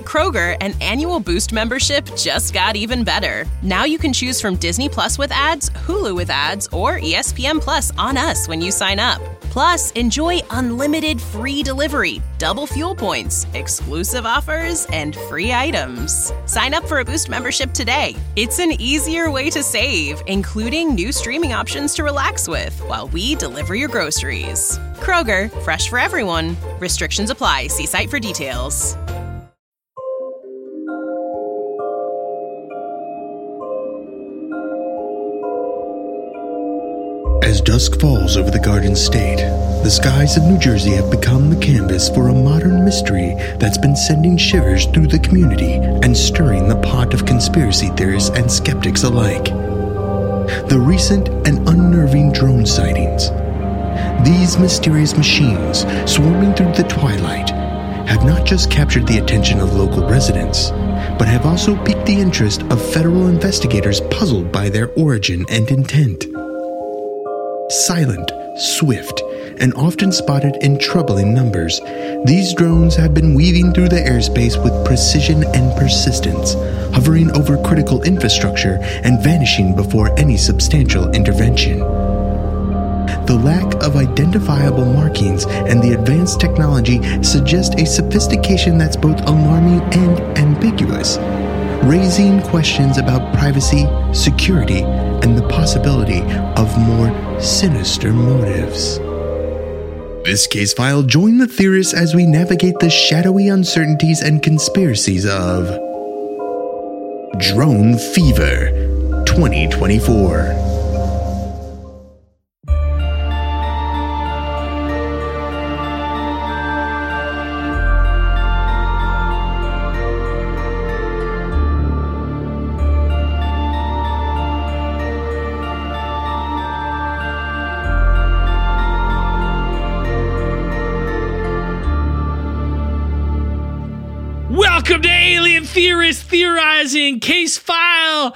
Kroger, an annual Boost membership just got even better. Now you can choose from Disney Plus with ads, Hulu with ads, or ESPN Plus on us when you sign up. Plus, enjoy unlimited free delivery, double fuel points, exclusive offers, and free items. Sign up for a Boost membership today. It's an easier way to save, including new streaming options to relax with while we deliver your groceries. Kroger, fresh for everyone. Restrictions apply. See site for details. As dusk falls over the Garden State, the skies of New Jersey have become the canvas for a modern mystery that's been sending shivers through the community and stirring the pot of conspiracy theorists and skeptics alike. The recent and unnerving drone sightings. These mysterious machines, swarming through the twilight, have not just captured the attention of local residents, but have also piqued the interest of federal investigators puzzled by their origin and intent. Silent, swift, and often spotted in troubling numbers, these drones have been weaving through the airspace with precision and persistence, hovering over critical infrastructure and vanishing before any substantial intervention. The lack of identifiable markings and the advanced technology suggest a sophistication that's both alarming and ambiguous, raising questions about privacy, security, and the possibility of more sinister motives. This case file, join the theorists as we navigate the shadowy uncertainties and conspiracies of Drone Fever 2024. Welcome to Alien Theorists Theorizing, case file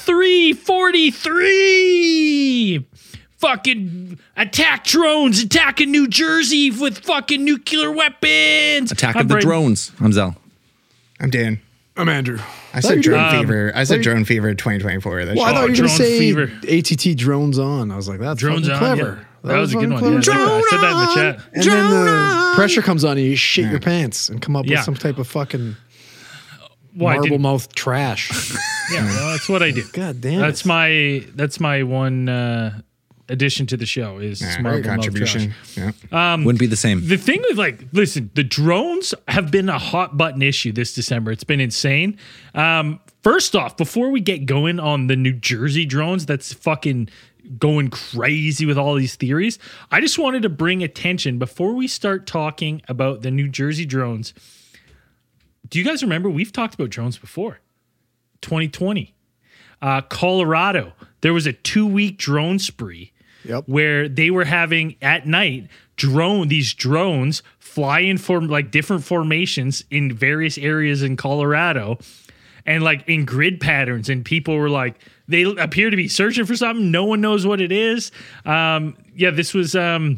343. Fucking attack drones attacking New Jersey with fucking nuclear weapons. Attack of the drones. I'm Zell. I'm Dan. I'm Andrew. I said Drone Fever. I said Drone Fever 2024. Well, I thought you were going to say ATT drones on. I was like, that's drones fucking clever. Yeah. That was a good one. Yeah, I said that in the chat. And then the pressure comes on and you shit your pants and come up with some type of fucking marble mouth trash. Yeah, well, that's what I do. God damn. That's my one addition to the show is marble contribution. Mouth trash. Wouldn't be the same. The thing with listen, the drones have been a hot button issue this December. It's been insane. First off, before we get going on the New Jersey drones, that's fucking going crazy with all these theories. I just wanted to bring attention before we start talking about the New Jersey drones. Do you guys remember we've talked about drones before? 2020, Colorado, there was a 2-week drone spree where they were having at night these drones fly in different formations in various areas in Colorado and in grid patterns, and people were they appear to be searching for something. No one knows what it is. This was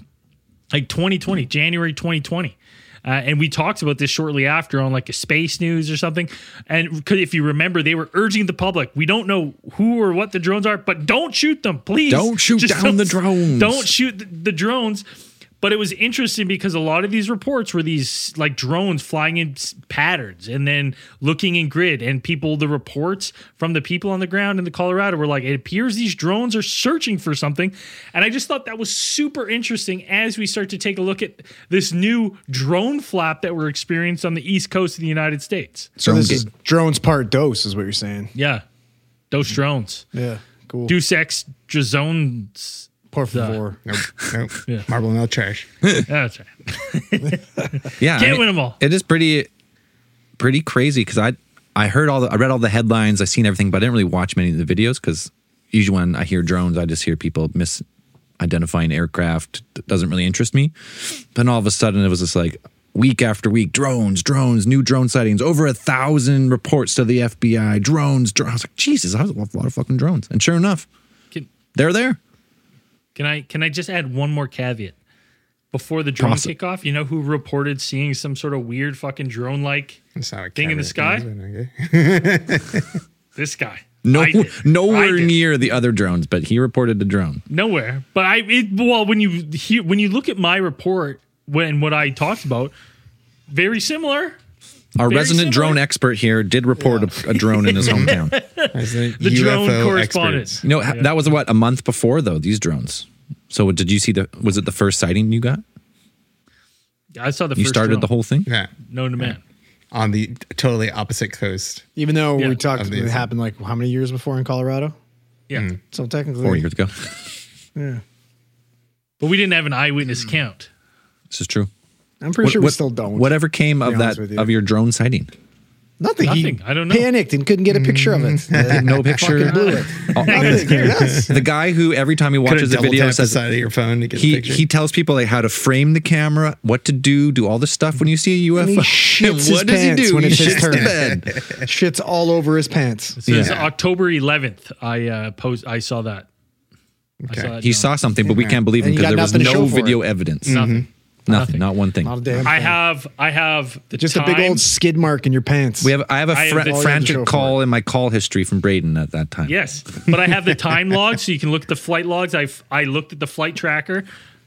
2020, January 2020. And we talked about this shortly after on a Space News or something. And if you remember, they were urging the public, we don't know who or what the drones are, but don't shoot them, please. Don't shoot down the drones. Don't shoot the drones. But it was interesting because a lot of these reports were these drones flying in patterns and then looking in grid, and the reports from the people on the ground in the Colorado were it appears these drones are searching for something. And I just thought that was super interesting as we start to take a look at this new drone flap that we're experiencing on the East Coast of the United States. So this is drones part dose is what you're saying. Yeah. Dose drones. Yeah. Cool. Deus Ex drones. Por favor. Nope. Yeah. Marble mouth trash. That's right. Yeah. Can't win them all. It is pretty crazy because I read all the headlines, I seen everything, but I didn't really watch many of the videos because usually when I hear drones, I just hear people misidentifying aircraft. It doesn't really interest me. Then all of a sudden it was just week after week, drones, new drone sightings, over 1,000 reports to the FBI, drones. I was like, Jesus, that was a lot of fucking drones. And sure enough, they're there. Can I just add one more caveat? before the drone kickoff, you know who reported seeing some sort of weird fucking drone-like thing in the sky? This guy. Nowhere near the other drones, but he reported a drone. Nowhere. But when you look at my report when what I talked about, very similar. Our resident drone expert here did report a drone in his hometown. The drone correspondent. That was a month before though, these drones. So did you see was it the first sighting you got? I saw the first. You started drone. the whole thing? Yeah. Known to man. On the totally opposite coast. Even though we talked, it happened like how many years before in Colorado? Yeah. So technically 4 years ago. Yeah. But we didn't have an eyewitness count. This is true. I'm pretty sure we still don't. Whatever came of that of your drone sighting? Nothing. I don't know. Panicked and couldn't get a picture of it. No picture. Fucking blew it. The guy who every time he watches a video says the side of your phone to get a picture. He tells people like how to frame the camera, what to do all this stuff when you see a UFO. And he shits what does he do? When He it's his shits turn. the bed. Shits all over his pants. So it's October 11th. I saw that. Okay. He saw something, but we can't believe him And you because there got was nothing to no show for video evidence. Nothing. Not one thing. Not a damn I thing. have the Just time. a big old skid mark in your pants. I have a frantic call in my call history from Braden at that time. Yes, but I have the time log, so you can look at the flight logs. I looked at the flight tracker.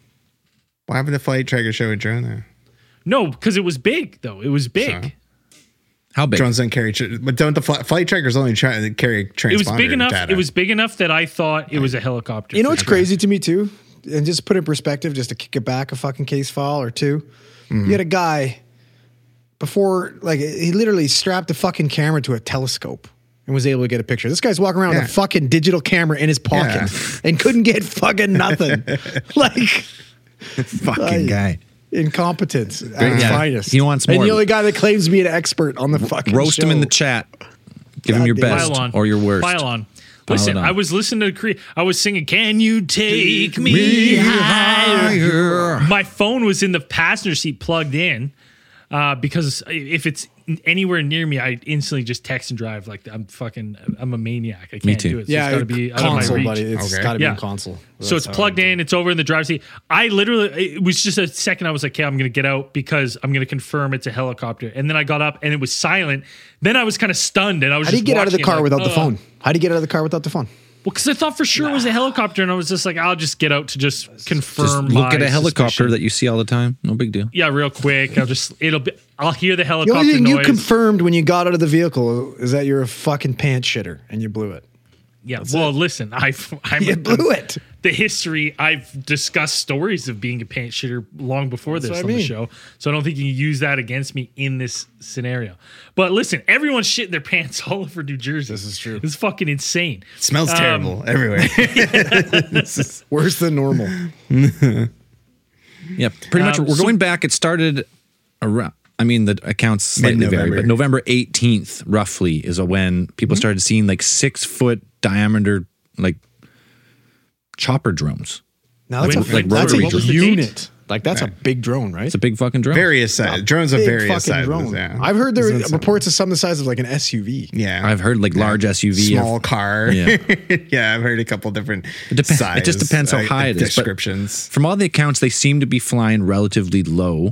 Why haven't the flight tracker show a drone there? No, because it was big though. It was big. So, how big? Drones don't carry, but don't the flight trackers only carry transponder? It was big enough. data. It was big enough that I thought it was a helicopter. You know what's crazy to me too? And just put in perspective, just to kick it back a fucking case file or two. You had a guy before, like, he literally strapped a fucking camera to a telescope and was able to get a picture. This guy's walking around with a fucking digital camera in his pocket and couldn't get fucking nothing. Like, fucking guy. Incompetence at its finest. He wants more. And the only guy that claims to be an expert on the fucking roast him in the chat. Give him your best or your worst. Pile on. Listen, I was listening to I was singing, "Can you take me higher?" My phone was in the passenger seat plugged in because if it's anywhere near me, I instantly just text and drive. Like I'm a maniac. I can't do it. So yeah, it's got to be out console, of my reach. buddy. It's got to be in console. So it's plugged in. It's over in the driver's seat. It was just a second. I was like, okay, I'm going to get out because I'm going to confirm it's a helicopter. And then I got up and it was silent. Then I was kind of stunned and I was How do you get out of the car without the phone? How do you get out of the car without the phone? Well, because I thought for sure it was a helicopter, and I was just like, I'll just get out to just confirm. Just look at a helicopter suspicion. that you see all the time. No big deal. Yeah, real quick. I'll hear the The helicopter only thing noise. you confirmed when you got out of the vehicle is that you're a fucking pants shitter and you blew it. Yeah. Well, listen, You blew it. The history, I've discussed stories of being a pants shitter long before this on the show. So I don't think you can use that against me in this scenario. But listen, everyone's shitting their pants all over New Jersey. This is true. It's fucking insane. It smells terrible everywhere. Worse than normal. Yeah, pretty much. We're going back. It started around. I mean, the accounts slightly vary, but November 18th, roughly, is when people started seeing like 6-foot diameter, like chopper drones. Now that's What was a the unit. Like that's a big drone, right? It's a big fucking drone. Various sizes. Drones of Big various fucking sizes. drone. Yeah. I've heard there are reports of some the size of like an SUV. Yeah. I've heard like large SUV, small car. Yeah. Yeah, I've heard a couple different It just depends how high it is. But descriptions. from all the accounts, they seem to be flying relatively low,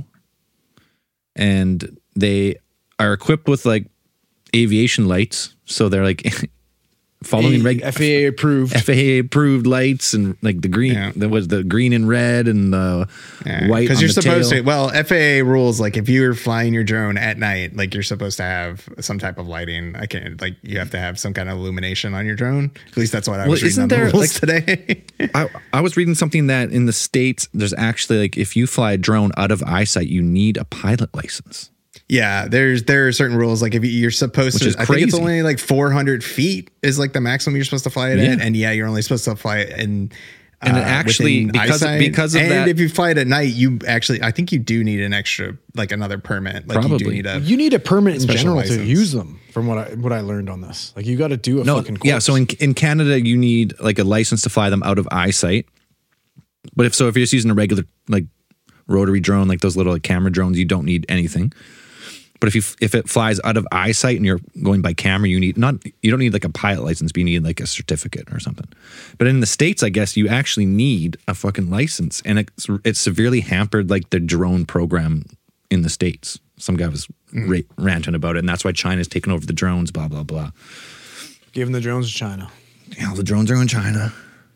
and they are equipped with like aviation lights. So they're like following FAA approved lights and like the green. There was the green and red and the white. Because you're supposed tail. to. Well, FAA rules like if you're flying your drone at night, like you're supposed to have some type of lighting. You have to have some kind of illumination on your drone. At least that's what I was reading on the rules today. I was reading something that in the States, there's actually like if you fly a drone out of eyesight, you need a pilot license. Yeah, there are certain rules. Like if you're supposed to, I think it's only like 400 feet is like the maximum you're supposed to fly it at, and you're only supposed to fly it in. And actually, because of that, and if you fly it at night, I think you do need an extra, like another permit. Like Probably. You need a permit in general license. to use them. From what I learned on this, like you got to do a fucking course. Yeah, so in Canada, you need like a license to fly them out of eyesight. But if you're just using a regular like rotary drone, like those little like, camera drones, you don't need anything. But if it flies out of eyesight and you're going by camera, you don't need like a pilot license, but you need like a certificate or something. But in the States, I guess you actually need a fucking license, and it's severely hampered like the drone program in the States. Some guy was ranting about it, and that's why China's taken over the drones, blah, blah, blah. Giving the drones to China. Yeah, all the drones are in China.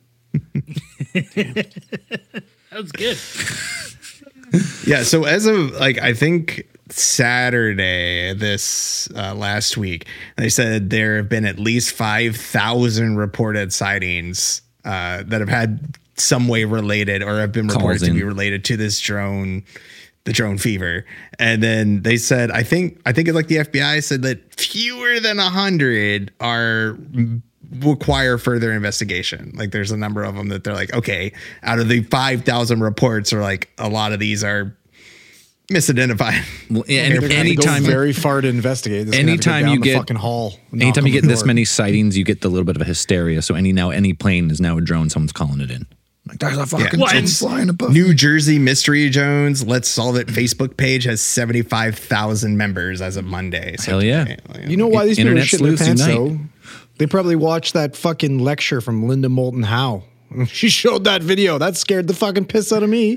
That was good. Yeah, so as of like I think Saturday this last week, they said there have been at least 5,000 reported sightings that have had some way related or have been reported to be related to this drone. The drone fever. And then they said, I think it's like the FBI said that fewer than 100 require further investigation. Like there's a number of them that they're like, okay, out of the 5,000 reports, or like a lot of these are misidentified. Well, yeah, and anytime go very far to investigate. Anytime you get fucking hall, anytime you get this many sightings, you get the little bit of a hysteria. So any plane is now a drone. Someone's calling it in. Like, there's a fucking drone flying above. New Jersey Mystery Drones Let's Solve It Facebook page has 75,000 members as of Monday. So hell yeah. You know why these people are shitting their pants though? They probably watched that fucking lecture from Linda Moulton Howe. She showed that video. That scared the fucking piss out of me.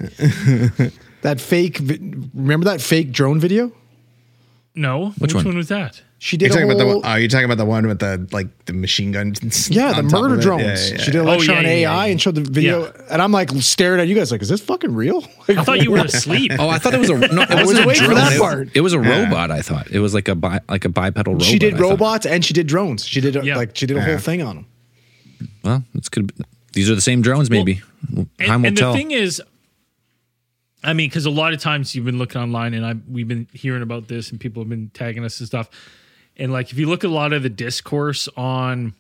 Remember that fake drone video? No. Which one was that? She did you're talking about the one with the machine gun? Yeah, the murder drones. Yeah. She did a lecture on AI and showed the video. Yeah. And I'm like staring at you guys like, is this fucking real? Like, I thought you were asleep. Oh, I thought it was I was waiting for that part. It was a robot, I thought. It was like a bipedal robot. She did robots and she did drones. She did a whole thing on them. Well, these are the same drones maybe. Time will tell. The thing is, I mean, because a lot of times you've been looking online and we've been hearing about this and people have been tagging us and stuff. And like, if you look at a lot of the discourse on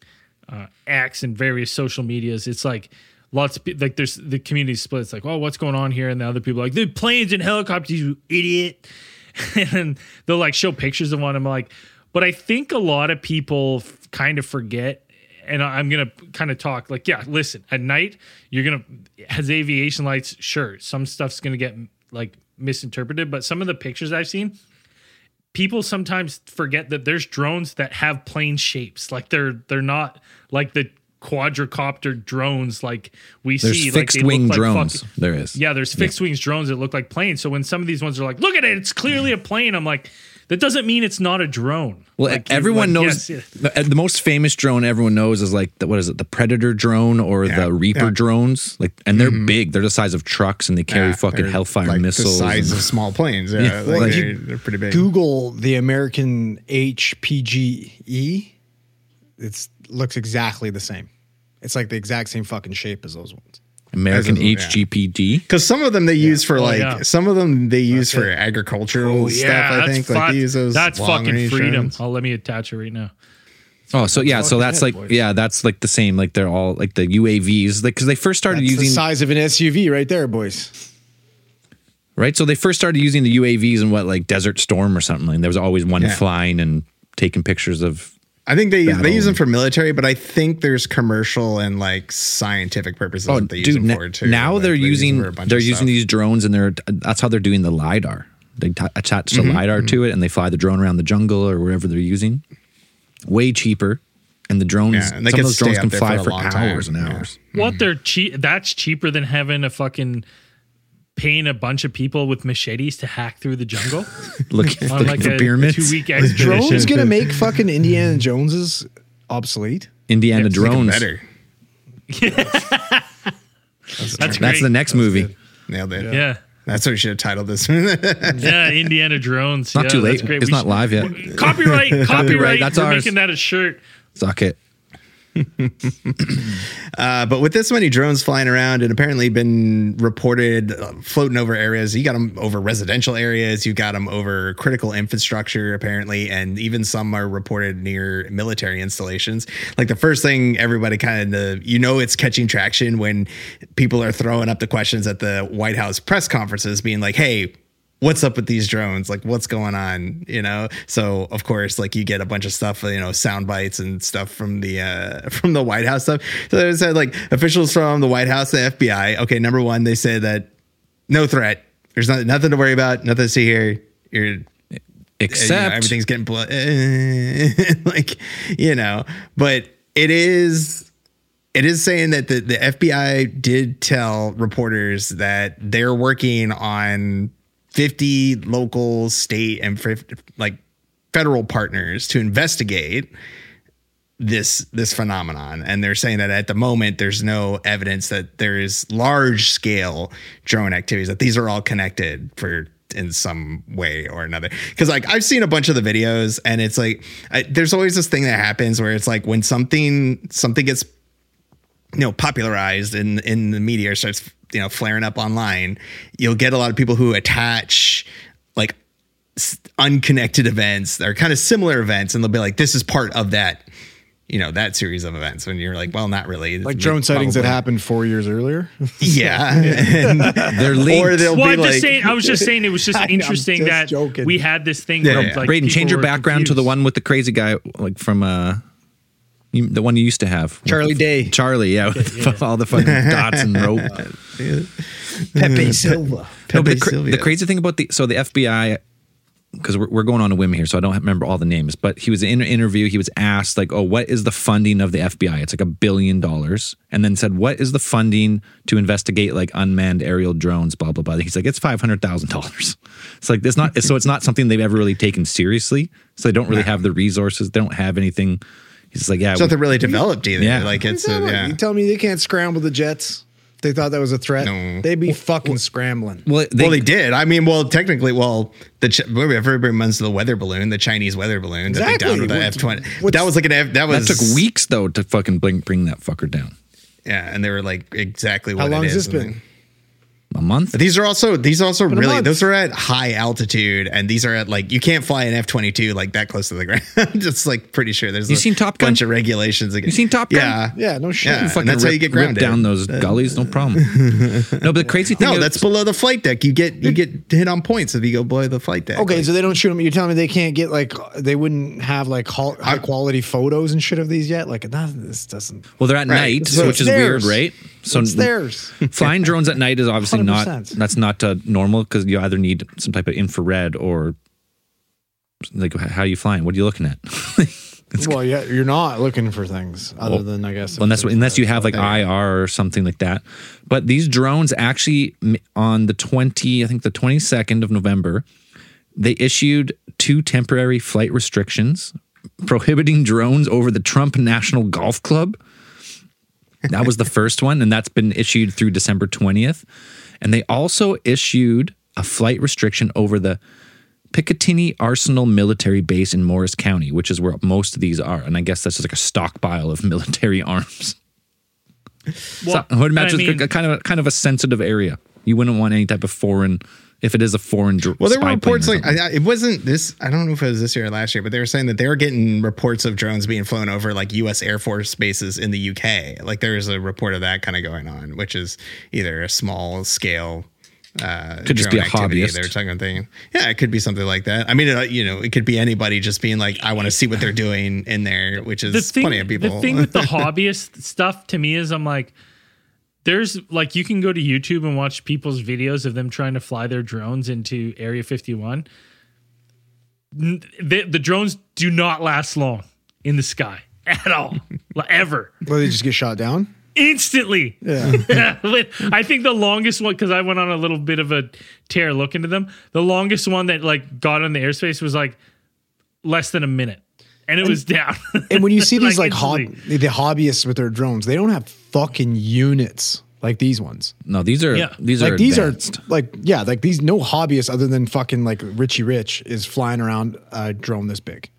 X and various social medias, it's like lots of like there's the community split. It's like, oh, what's going on here? And the other people are like, the planes and helicopters, you idiot. And they'll like show pictures of one. I'm like, but I think a lot of people kind of forget. And I'm going to kind of talk like, yeah, listen, at night, has aviation lights. Sure. Some stuff's going to get like misinterpreted, but some of the pictures I've seen, people sometimes forget that there's drones that have plane shapes. Like they're not like the quadricopter drones like we there's see. Fixed wing drones. There is. Yeah, there's fixed wings drones that look like planes. So when some of these ones are like, look at it, it's clearly a plane. I'm like, that doesn't mean it's not a drone. Well, like, everyone knows the most famous drone everyone knows is like the Predator drone or the Reaper drones. Like, and they're big. They're the size of trucks and they carry fucking Hellfire like missiles. The size of small planes. Yeah, like they're pretty big. Google the American HPGE. It looks exactly the same. It's like the exact same fucking shape as those ones. American HGPD, because some of them they use for some of them they use for agricultural stuff. I think like they use those. That's fucking freedom. Drones. Let me attach it right now. Oh, so yeah, so that's like that's like the same. Like they're all like the UAVs, like because they first started using the size of an SUV right there, boys. Right, so they first started using the UAVs in like Desert Storm or something. And there was always one flying and taking pictures of. I think they use them for military, but I think there's commercial and like scientific purposes that they use them for too. Now like, they're using these drones and that's how they're doing the LiDAR. They attach the LiDAR to it and they fly the drone around the jungle or wherever they're using. Way cheaper. And the drones, and some of those drones can fly for hours and hours. What they're cheap? That's cheaper than having a fucking paying a bunch of people with machetes to hack through the jungle. looking like for pyramids. 2-week Is expedition. drones gonna make fucking Indiana Joneses obsolete? Indiana drones. Better. That's the next movie. Nailed it. Yeah. That's what we should have titled this. Yeah, Indiana Drones. Not too late. Great. It's not live yet. Copyright. That's We're ours. making that a shirt. Suck it. But with this many drones flying around and apparently been reported floating over areas, you got them over residential areas, you got them over critical infrastructure apparently, and even some are reported near military installations. Like the first thing everybody kind of, it's catching traction when people are throwing up the questions at the White House press conferences being like, hey, what's up with these drones? Like, what's going on? So of course, like you get a bunch of stuff, sound bites and stuff from the White House stuff. So they said like officials from the White House, the FBI. Okay, number one, they say that no threat. There's nothing to worry about. Nothing to see here. Except everything's getting like, but it is saying that the FBI did tell reporters that they're working on 50 local, state, and federal partners to investigate this phenomenon. And they're saying that at the moment, there's no evidence that there is large scale drone activities, that these are all connected in some way or another. Because I've seen a bunch of the videos, and it's there's always this thing that happens where it's when something gets popularized in the media, or starts flaring up online, you'll get a lot of people who attach unconnected events or kind of similar events, and they'll be like, this is part of that that series of events, when you're like, well, not really. Like drone sightings that happened 4 years earlier. Yeah. And they're linked. Or they'll be I was just saying it was just interesting that joking. we had this thing Yeah, where yeah. Braden, people change your were background to the confused. one with the crazy guy, from the one you used to have, Charlie Day. Charlie, yeah, with all the fucking dots and rope. Pepe Silva. No, but Pepe Sylvia. the crazy thing about the FBI, because we're going on a whim here, so I don't remember all the names, but he was in an interview. He was asked what is the funding of the FBI? It's $1 billion, and then said, what is the funding to investigate unmanned aerial drones? Blah blah blah. He's like, it's $500,000. It's it's not. So it's not something they've ever really taken seriously. So they don't really have the resources. They don't have anything. He's just like, yeah, It's nothing really developed either. Yeah. It's You tell me they can't scramble the jets? If they thought that was a threat, No. they'd be fucking scrambling. well, they did. I mean, technically, everybody runs the weather balloon, the Chinese weather balloon that they Exactly. downed with the F-20. That was that took weeks though to fucking bring that fucker down. Yeah, and they were exactly How what long it has is. this been? A month. These are also really, month. those are at high altitude, and these are at you can't fly an F-22 that close to the ground. Just pretty sure there's You seen Top Gun? bunch of regulations. You seen Top Gun? Yeah. Yeah, no shit. Yeah. Fucking and that's how you get rip grounded. down those gullies, no problem. No, but the crazy thing No, is, that's below the flight deck. You get hit on points if you go below the flight deck. Okay, so they don't shoot them. You're telling me they can't get they wouldn't have high quality photos and shit of these yet? This doesn't. well, they're at night, So which is it's weird, theirs. right? So It's theirs. flying drones at night is obviously not. 100%. That's not normal, because you either need some type of infrared or how are you flying? What are you looking at? Well, yeah, you're not looking for things other than I guess. Unless you have IR or something like that. But these drones actually on the 22nd of November, they issued 2 temporary flight restrictions prohibiting drones over the Trump National Golf Club. That was the first one, and that's been issued through December 20th. And they also issued a flight restriction over the Picatinny Arsenal military base in Morris County, which is where most of these are. And I guess that's just a stockpile of military arms. So I would imagine it's kind of a sensitive area. You wouldn't want any type of foreign, if it is a foreign Well, there were spy plane reports or something. it wasn't this. I don't know if it was this year or last year, but they were saying that they were getting reports of drones being flown over U.S. Air Force bases in the UK. There's a report of that kind of going on, which is either a small scale. Could just be a drone activity hobbyist. They're talking thing. Yeah, it could be something like that. I mean, it could be anybody just being like, I want to see what they're doing in there, which is plenty of people. The thing with the hobbyist stuff to me is I'm like, there's you can go to YouTube and watch people's videos of them trying to fly their drones into Area 51. The drones do not last long in the sky at all, ever. Well, they just get shot down. Instantly. Yeah. I think the longest one, because I went on a little bit of a tear look into them, the longest one that got on the airspace was less than a minute. And it was down. And when you see these instantly. the hobbyists with their drones, they don't have fucking units like these ones. No, these are Yeah. these Like are these advanced. are these no hobbyists other than fucking Richie Rich is flying around a drone this big.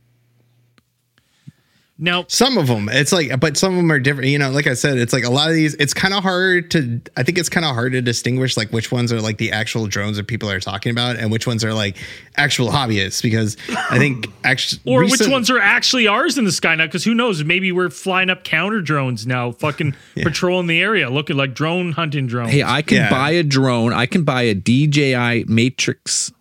Now, Some of them, it's but some of them are different. Like I said, it's a lot of these. It's kind of hard to. I think it's kind of hard to distinguish which ones are the actual drones that people are talking about, and which ones are actual hobbyists. Because I think actually, or which ones are actually ours in the sky now? Because who knows? Maybe we're flying up counter drones now, fucking patrolling the area, looking like drone hunting drones. Hey, I can buy a drone. I can buy a DJI Matrix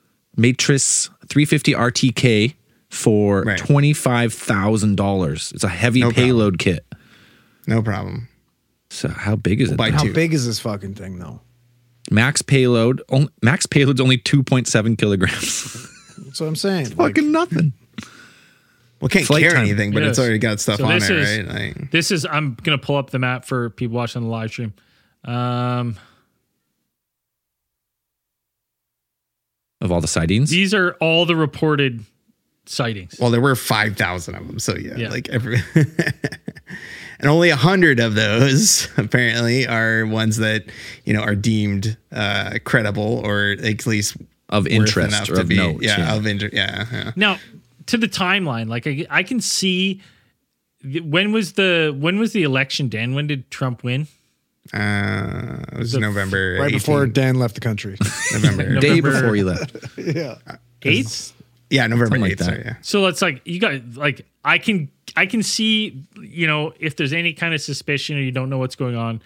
350 RTK for $25,000. It's a heavy payload kit. No problem. So how big is it? Buy How two. big is this fucking thing though? Max payload's only 2.7 kilograms. That's what I'm saying. Fucking nothing. Well, can't Flight carry time. anything, but it's Yes. already got stuff So on this there, is- right? Like, This is, I'm going to pull up the map for people watching the live stream. Of all the sightings. These are all the reported sightings. well, there were 5,000 of them, so yeah. Yeah. And only 100 of those apparently are ones that are deemed credible or at least Of worth interest enough or to of be, note, yeah. of interest, yeah. Now, to the timeline, like I can see when was the election, Dan? When did Trump win? It was November right 18th. before Dan left the country. November. Day November- before he left. Yeah. 8th? Yeah, November Something like 8th. that. Sorry, yeah. So it's like you got like I can see, if there's any kind of suspicion or you don't know what's going on,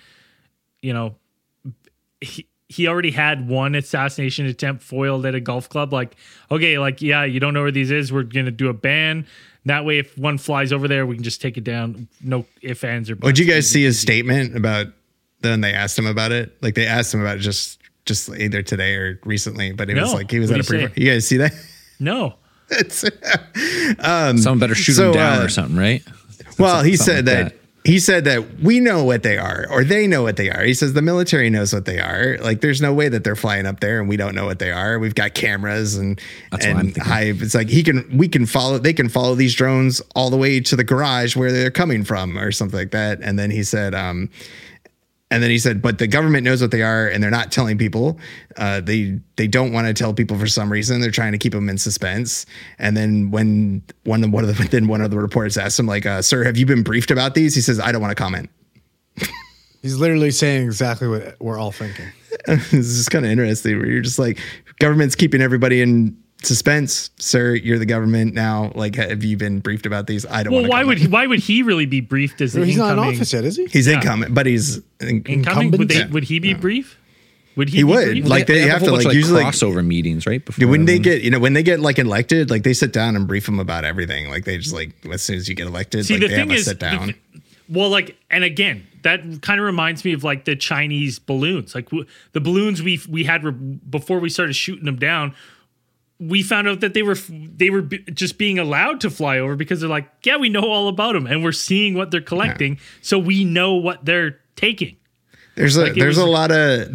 he already had one assassination attempt foiled at a golf club. Like, okay, like, yeah, you don't know where these is. We're going to do a ban. That way, if one flies over there, we can just take it down. No ifs, ands, or buts. Would you guys see his statement about when they asked him about it? Like they asked him about it just either today or recently, but it was No. like he was What at a did he pre. say? You guys see that? No. It's, Someone better shoot so, him down uh, or something, right? well, he Something said like that. He said that we know what they are, or they know what they are. He says the military knows what they are. Like, there's no way that they're flying up there and we don't know what they are. We've got cameras and That's what I'm thinking. Hive. It's like they can follow these drones all the way to the garage where they're coming from, or something like that. And then he said, but the government knows what they are, and they're not telling people. They don't want to tell people for some reason. They're trying to keep them in suspense. And then when one of the reporters asked him, like, "Sir, have you been briefed about these?" He says, "I don't want to comment." He's literally saying exactly what we're all thinking. This is kind of interesting. Where you're just like, government's keeping everybody in suspense. Sir, you're the government now. Like, have you been briefed about these? I don't. Well, want to why would he really be briefed as the He's not in incoming? office yet, is he? He's incoming, but he's Incoming? Would he be brief? Would he? He be would. briefed? Like, they have a to, whole bunch like, of, usually, like, crossover meetings, right? Before when they everything. get like elected, like they sit down and brief them about everything. Like they just like as soon as you get elected, See, like the they thing have a is, sit down. and again, that kind of reminds me of like the Chinese balloons. Like the balloons we had before we started shooting them down. We found out that they were just being allowed to fly over because they're like, yeah, we know all about them, and we're seeing what they're collecting, so we know what they're taking. There's a was- lot of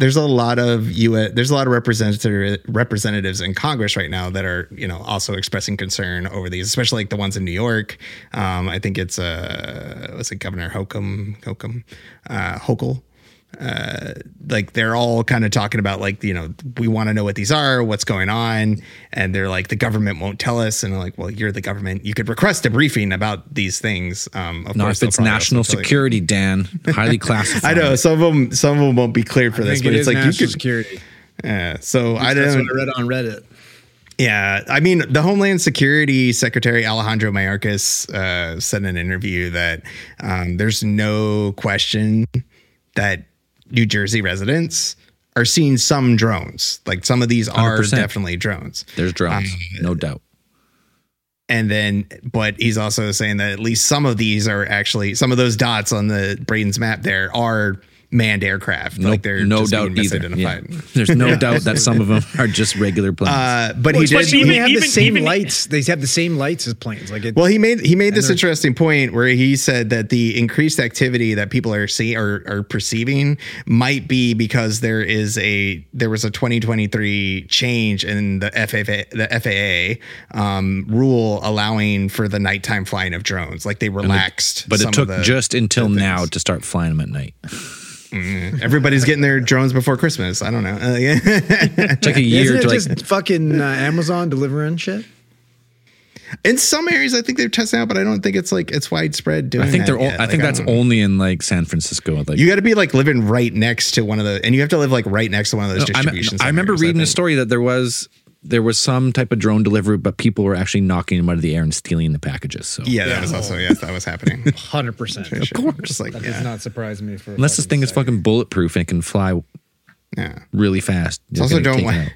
representatives in Congress right now that are also expressing concern over these, especially like the ones in New York. I think it's what's it, Governor Hochul. Like they're all kind of talking about like, we want to know what these are, what's going on. And they're like, the government won't tell us. And they're like, well, you're the government. You could request a briefing about these things. Of No, course, if it's they'll probably national also tell you. security, Dan, highly classified. I know some of them won't be cleared for this, but it's like, you could, security. yeah. So I That's don't, what I read on Reddit. yeah, I mean, the Homeland Security Secretary Alejandro Mayorkas said in an interview that there's no question that New Jersey residents are seeing some drones. Like some of these are 100%. definitely drones. There's drones, no doubt. And then, but he's also saying that at least some of these are actually, some of those dots on the Braden's map there are manned aircraft. No, Like they're no just doubt being either. Yeah. misidentified. There's no doubt that some of them are just regular planes. But he did. especially They have the even- same even- lights. They have the same lights as planes. Like Well, he made this interesting point where he said that the increased activity that people are seeing or are perceiving might be because there was a 2023 change in the FAA rule allowing for the nighttime flying of drones. Like they relaxed, but some it took of the- just until the now things. to start flying them at night. Everybody's getting their drones before Christmas. I don't know. Yeah. It's like a year Isn't it to like. just fucking Amazon delivering shit? In some areas, I think they're testing out, but I don't think it's like it's widespread. Doing I think that yet. I think that's don't know. only in like San Francisco. Like You got to be like living right next to one of the, and you have to live like right next to one of those distribution I remember centers, reading a think. story that there was some type of drone delivery, but people were actually knocking them out of the air and stealing the packages. So Yeah, that was also that was happening. 100%. Of course, just like That yeah, does not surprise me. For unless this thing is fucking bulletproof and it can fly yeah. really fast, It's also don't want.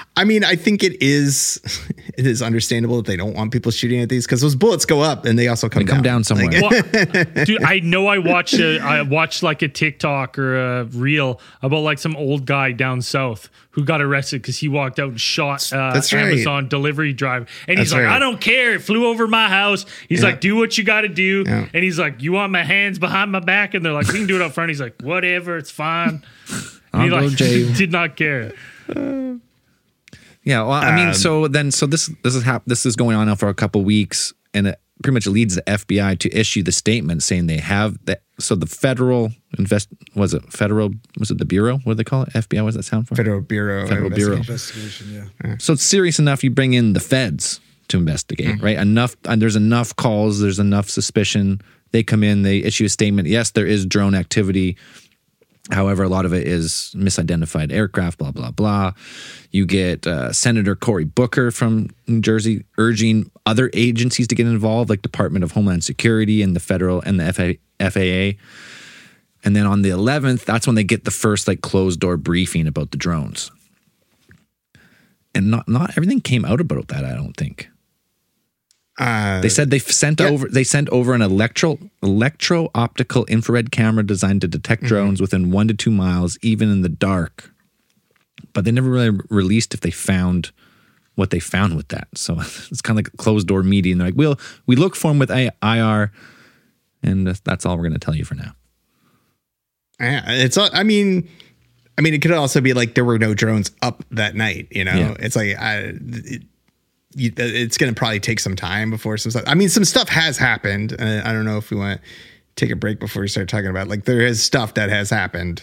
I mean, I think it is understandable that they don't want people shooting at these because those bullets go up and they also come down somewhere. Well, dude, I know I watched like a TikTok or a reel about like some old guy down south who got arrested because he walked out and shot That's right. Amazon delivery driver. And he's That's like, right. I don't care. It flew over my house. He's like, do what you got to do. Yeah. And he's like, you want my hands behind my back? And they're like, we can do it up front. He's like, whatever, it's fine. And he I'll go like jail. did not care. Yeah, well, I mean, so this is going on now for a couple weeks, and it pretty much leads the FBI to issue the statement saying they have that. So the federal was it the Bureau? What do they call it? FBI? What does that sound for? Federal Bureau. Federal Bureau. Investigation, yeah. So it's serious enough. You bring in the feds to investigate, right? There's enough calls. There's enough suspicion. They come in. They issue a statement. Yes, there is drone activity. However, a lot of it is misidentified aircraft, blah, blah, blah. You get Senator Cory Booker from New Jersey urging other agencies to get involved, like Department of Homeland Security and the federal and the FAA. And then on the 11th, that's when they get the first like closed door briefing about the drones. And not everything came out about that, I don't think. They said they sent over an electro-optical infrared camera designed to detect drones within 1 to 2 miles, even in the dark. But they never really released if they found what they found with that. So it's kind of like a closed-door meeting. They're like, we look for them with IR, and that's all we're going to tell you for now. Yeah, I mean, it could also be like there were no drones up that night. You know, Yeah. It's like it's going to probably take some time before some stuff. I mean, some stuff has happened. I don't know if we want to take a break before we start talking about it. Like there is stuff that has happened.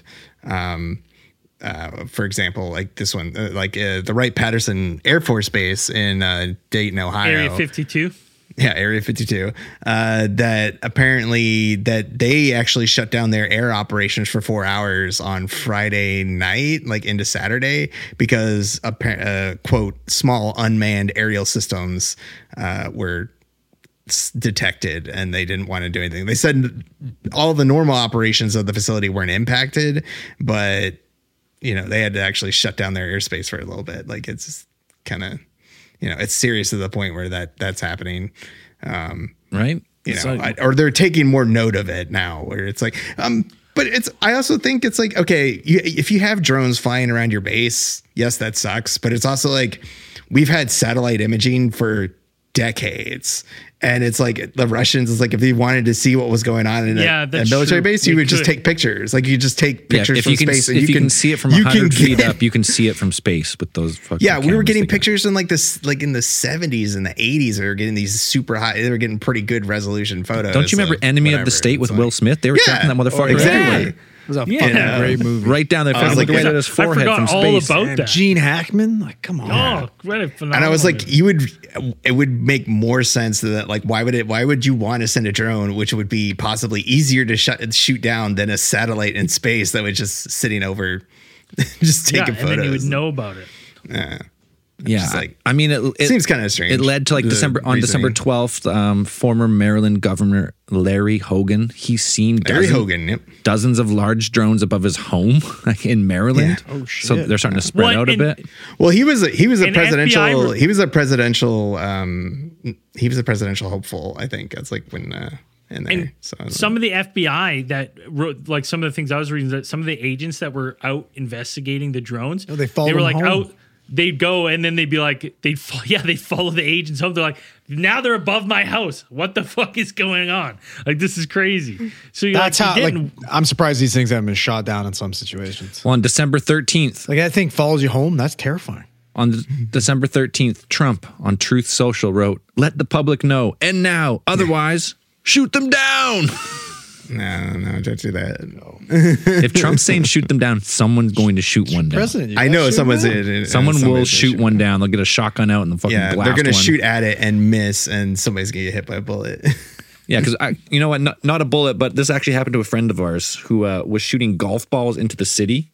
For example, like this one, the Wright-Patterson Air Force Base in Dayton, Ohio. Area 52. Yeah, Area 52. That apparently that they actually shut down their air operations for 4 hours on Friday night, like into Saturday, because quote small unmanned aerial systems were detected and they didn't want to do anything. They said all the normal operations of the facility weren't impacted, but they had to actually shut down their airspace for a little bit. Like it's kind of. It's serious to the point where that's happening. Right? Or they're taking more note of it now where it's like, but I also think it's like, okay, if you have drones flying around your base, yes, that sucks. But it's also like, we've had satellite imaging for decades. And it's like the Russians, it's like if they wanted to see what was going on in a military base, you would just take pictures. Like you just take pictures from space. And you can see it from 100 feet up, you can see it from space with those fucking we were getting together. pictures in like this, like in the 70s and the 80s. They were getting these super high, they were getting pretty good resolution photos. Don't you remember Enemy of the State with Will Smith? They were tracking that motherfucker exactly. everywhere. It was a fucking great movie. Right down there, fucking like, look right at his forehead from I forgot all space. about And that. Gene Hackman, like, come on. Oh, what a phenomenal. And I was like, movie. it would make more sense that like, why would you want to send a drone, which would be possibly easier to shoot down than a satellite in space that was just sitting over, just taking photos. And then you would know about it. Yeah, Just like- I mean, it seems kinda strange, It led to like the December 12th. Former Maryland Governor Larry Hogan, he's seen dozens of large drones above his home, like in Maryland. Yeah. Oh, shit. So they're starting to spread out a bit. Well, he was a An presidential FBI he was a presidential hopeful. I think that's like when in there. And So some of the FBI that wrote, like some of the things I was reading, that some of the agents that were out investigating the drones, they followed were them like home. out. They'd go and then they'd be like, they'd follow the agents home. They're like, now they're above my house. What the fuck is going on? Like, this is crazy. So That's how, I'm surprised these things haven't been shot down in some situations. Well, on December 13th, Like, that thing follows you home. That's terrifying. December 13th, Trump on Truth Social wrote, "Let the public know, and now, otherwise, shoot them down." no, don't do that. No. If Trump's saying shoot them down, someone's going to shoot one down. President, you I gotta know shoot someone's them. Someone will shoot one down. They'll get a shotgun out and the fucking blast they're gonna one. shoot at it and miss, and somebody's gonna get hit by a bullet. Yeah, because you know what? Not a bullet, but this actually happened to a friend of ours who was shooting golf balls into the city.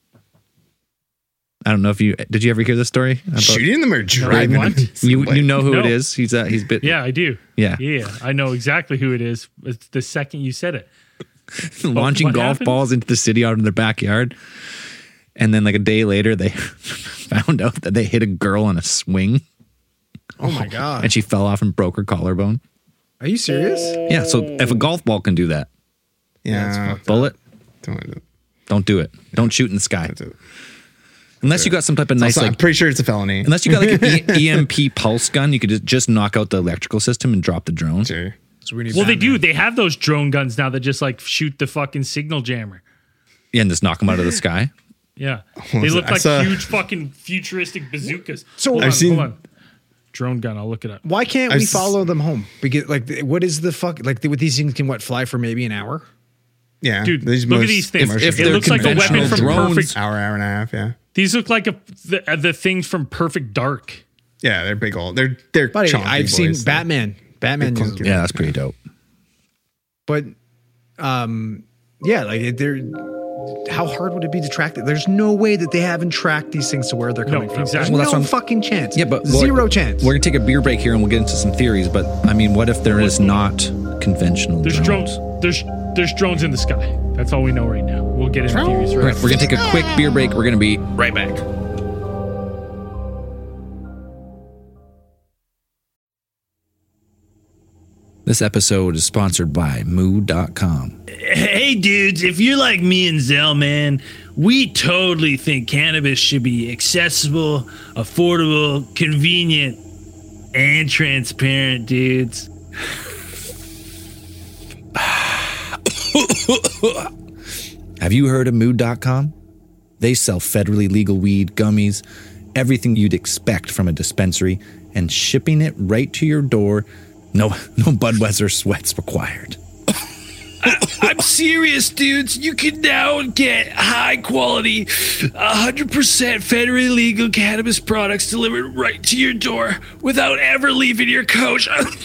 I don't know if did you ever hear this story? Shooting them or driving what? them? You know who No. it is? He's bit. Yeah, I do. Yeah. I know exactly who it is. It's the second you said it. Launching what golf happened? balls into the city out in their backyard. And then like a day later, they found out that they hit a girl on a swing Oh my God. and she fell off and broke her collarbone. Are you serious? Yeah. So if a golf ball can do that, Yeah. bullet, Don't don't do it. Don't shoot in the sky. do it. Unless you got some type of nice, I'm like, pretty sure it's a felony. unless you got like an EMP pulse gun, you could just knock out the electrical system and drop the drone. Sure. So we need Well, they Batman. do. They have those drone guns now that just like shoot the fucking signal jammer. Yeah, and just knock them out of the sky. Yeah. They look I like saw- huge fucking futuristic bazookas. So hold I've on, seen- hold on. Drone gun. I'll look it up. Why can't I've we s- follow them home? Because like, what is the fuck? Like, with these things can fly for maybe an hour? Yeah. Dude, These look at most these things. commercial If It they're looks like a weapon conventional from drones- Perfect. hour and a half. Yeah. These look like the things from Perfect Dark. Yeah. They're big old. They're Buddy, chunky I've seen boys. Batman. Batman They're uses clunky. Yeah, that's pretty dope. But, yeah, like they're. How hard would it be to track that? There's no way that they haven't tracked these things to where they're coming from. exactly. There's Well, that's no what I'm- fucking chance. Yeah, but zero chance. We're gonna take a beer break here and we'll get into some theories. But I mean, what if there is not conventional There's drones? drones. There's drones in the sky. That's all we know right now. We'll get into theories. All right, we're gonna take a quick beer break. We're gonna be right back. This episode is sponsored by Moo.com. Hey dudes, if you're like me and Zell, man, we totally think cannabis should be accessible, affordable, convenient, and transparent, dudes. Have you heard of Moo.com? They sell federally legal weed, gummies, everything you'd expect from a dispensary, and shipping it right to your door. No Budweiser sweats required. I'm serious, dudes. You can now get high quality, 100% federally legal cannabis products delivered right to your door without ever leaving your couch.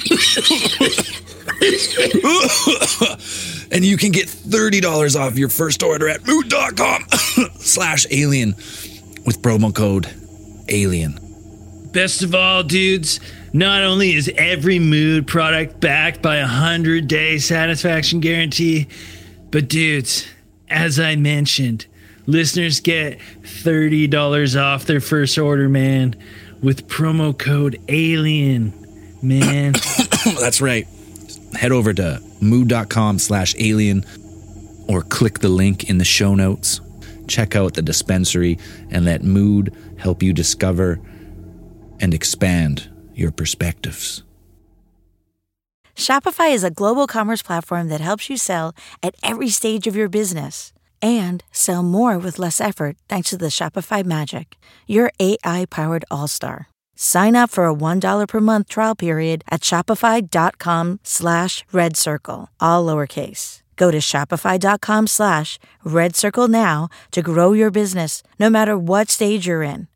And you can get $30 off your first order at mood.com/alien with promo code ALIEN. Best of all, dudes, not only is every Mood product backed by a 100-day satisfaction guarantee, but dudes, as I mentioned, listeners get $30 off their first order, man, with promo code ALIEN, man. That's right. Head over to mood.com/alien or click the link in the show notes. Check out the dispensary and let Mood help you discover and expand your perspectives. Shopify is a global commerce platform that helps you sell at every stage of your business and sell more with less effort thanks to the Shopify Magic, your AI-powered all-star. Sign up for a $1 per month trial period at shopify.com/redcircle, all lowercase. Go to shopify.com/redcircle now to grow your business no matter what stage you're in.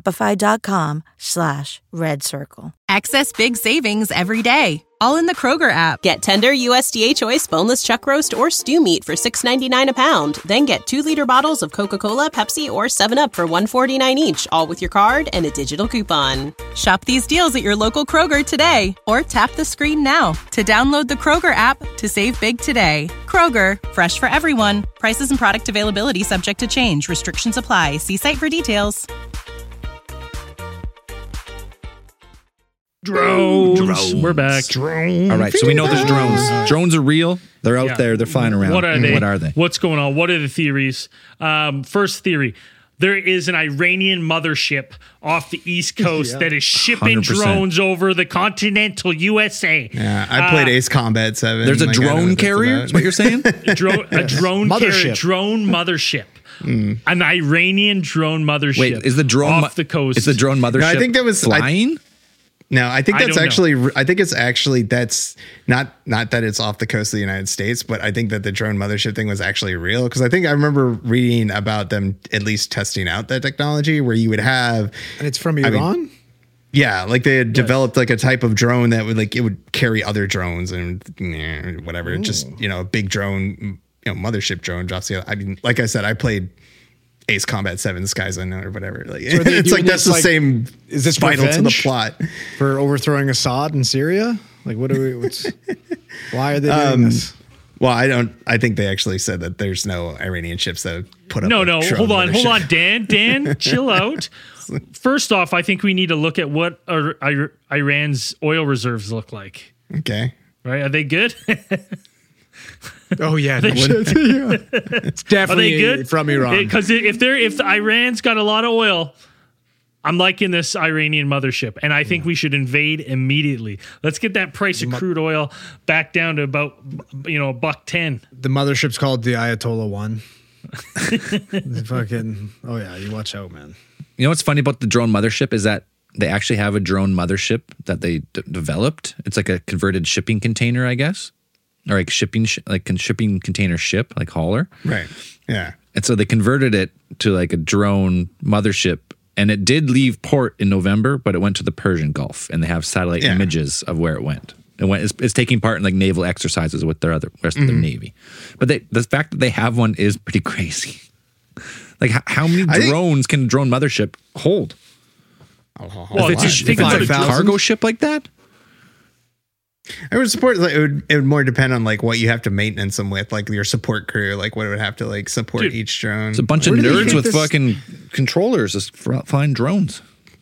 Shopify.com/redcircle. Access big savings every day, all in the Kroger app. Get tender USDA Choice boneless chuck roast or stew meat for $6.99 a pound. Then get 2-liter bottles of Coca-Cola, Pepsi, or 7-Up for $1.49 each, all with your card and a digital coupon. Shop these deals at your local Kroger today, or tap the screen now to download the Kroger app to save big today. Kroger, fresh for everyone. Prices and product availability subject to change. Restrictions apply. See site for details. Drones. We're back. All right, so we know there's drones. Drones are real. They're out Yeah. there. They're flying around. What are they? What are they? What's going on? What are the theories? First theory. There is an Iranian mothership off the East Coast that is shipping 100%. drones over the continental USA. Yeah. I played Ace Combat 7. There's a Like, I know drone what that's carrier, about. is what you're saying? A drone Mothership. drone mothership. An Iranian drone mothership. Wait, is the drone off the coast? Is the drone mothership No, I think that was- flying? No, I think I that's don't know. actually. I think it's actually that's not that it's off the coast of the United States, but I think that the drone mothership thing was actually real because I think I remember reading about them at least testing out that technology where you would have. And it's from I mean, Iran? Yeah, like they had developed like a type of drone that would like it would carry other drones and whatever. Just a big drone, mothership drone drops the other. I mean, like I said, I played Ace Combat 7 Skies Unknown or whatever. Like are they it's like doing that's this, the like, same. is this vital to the revenge? plot? For overthrowing Assad in Syria? Like, what are we? Why are they doing this? Well, I think they actually said that there's no Iranian ships that put up. No, a drone hold on, mothership. Dan, chill out. First off, I think we need to look at what Iran's oil reserves look like. Okay. Right? Are they good? Oh yeah, no shit. It's Are definitely they good from Iran. Because if Iran's got a lot of oil, I'm liking this Iranian mothership, and I think we should invade immediately. Let's get that price of crude oil back down to about $1.10. The mothership's called the Ayatollah One. Fucking oh yeah, you watch out, man. You know what's funny about the drone mothership is that they actually have a drone mothership that they developed. It's like a converted shipping container, I guess, or like shipping container ship, like hauler. Right. Yeah. And so they converted it to like a drone mothership, and it did leave port in November, but it went to the Persian Gulf, and they have satellite images of where it went. It's taking part in like naval exercises with their rest of their navy. But the fact that they have one is pretty crazy. Like how many drones can a drone mothership hold? Well, If it's a 5,000? cargo ship like that? I would support like it would more depend on like what you have to maintenance them with, like your support crew, like what it would have to like support each drone. It's a bunch of Where do they nerds get with this- fucking controllers just flying drones.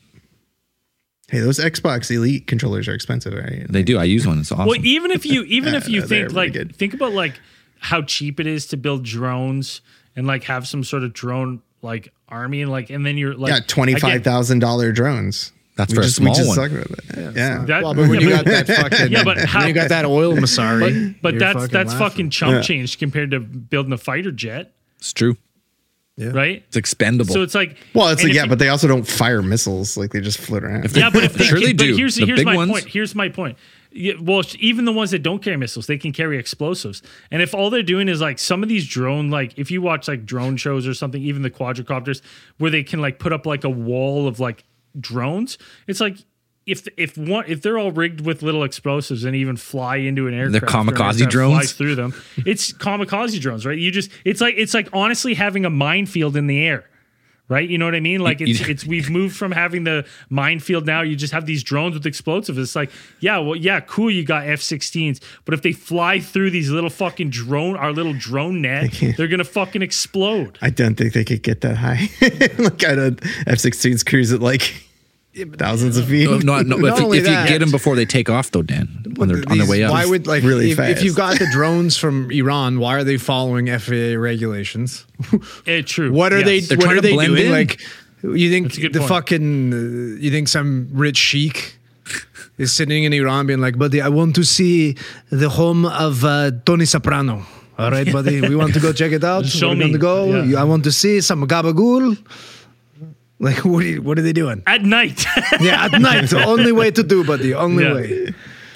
Hey, those Xbox Elite controllers are expensive, right? They do. I use one. It's awesome. Well, even if you they're think really like good. think about like how cheap it is to build drones and like have some sort of drone like army and then you're like Yeah, $25,000 drones. That's for a small one. talked about that. Yeah. that, Well, but when yeah, you but- got that fucking, Yeah, but how- when you got that oil Masari, but you're that's laughing. fucking chump change compared to building a fighter jet, It's true. right? It's expendable. So it's like Well, it's and like, if you- but they also don't fire missiles. Like they just float around. Yeah, but if they Sure they but do. Here's The big my ones. point. Here's my point. Yeah, well, even the ones that don't carry missiles, they can carry explosives. And if all they're doing is like some of these drone, like if you watch like drone shows or something, even the quadricopters, where they can like put up like a wall of like drones, it's like if they're all rigged with little explosives and even fly into an aircraft, or an kamikaze aircraft drones? flies through them, it's kamikaze drones, right? It's like honestly having a minefield in the air. Right, you know what I mean? Like it's we've moved from having the minefield now. You just have these drones with explosives. It's like, cool. You got F-16s, but if they fly through these little fucking our little drone net, they're gonna fucking explode. I don't think they could get that high. Like I don't F-16s cruise at like thousands of feet. No, Not if only you that- get them before they take off, though, Dan, when they're on their way up. Why would like Really if fast. you've got the drones from Iran? Why are they following FAA regulations? True. What are Yes. they? They're What trying are to they blend doing? in. Like you think That's a good the point. fucking you think some rich sheik is sitting in Iran being like, buddy, I want to see the home of Tony Soprano. All right, buddy, we want to go check it out. Show We're me. going to go. Yeah. I want to see some gabagool. Like what are they doing? At night. Yeah, at night. The only way to do, buddy. Only Yeah. way.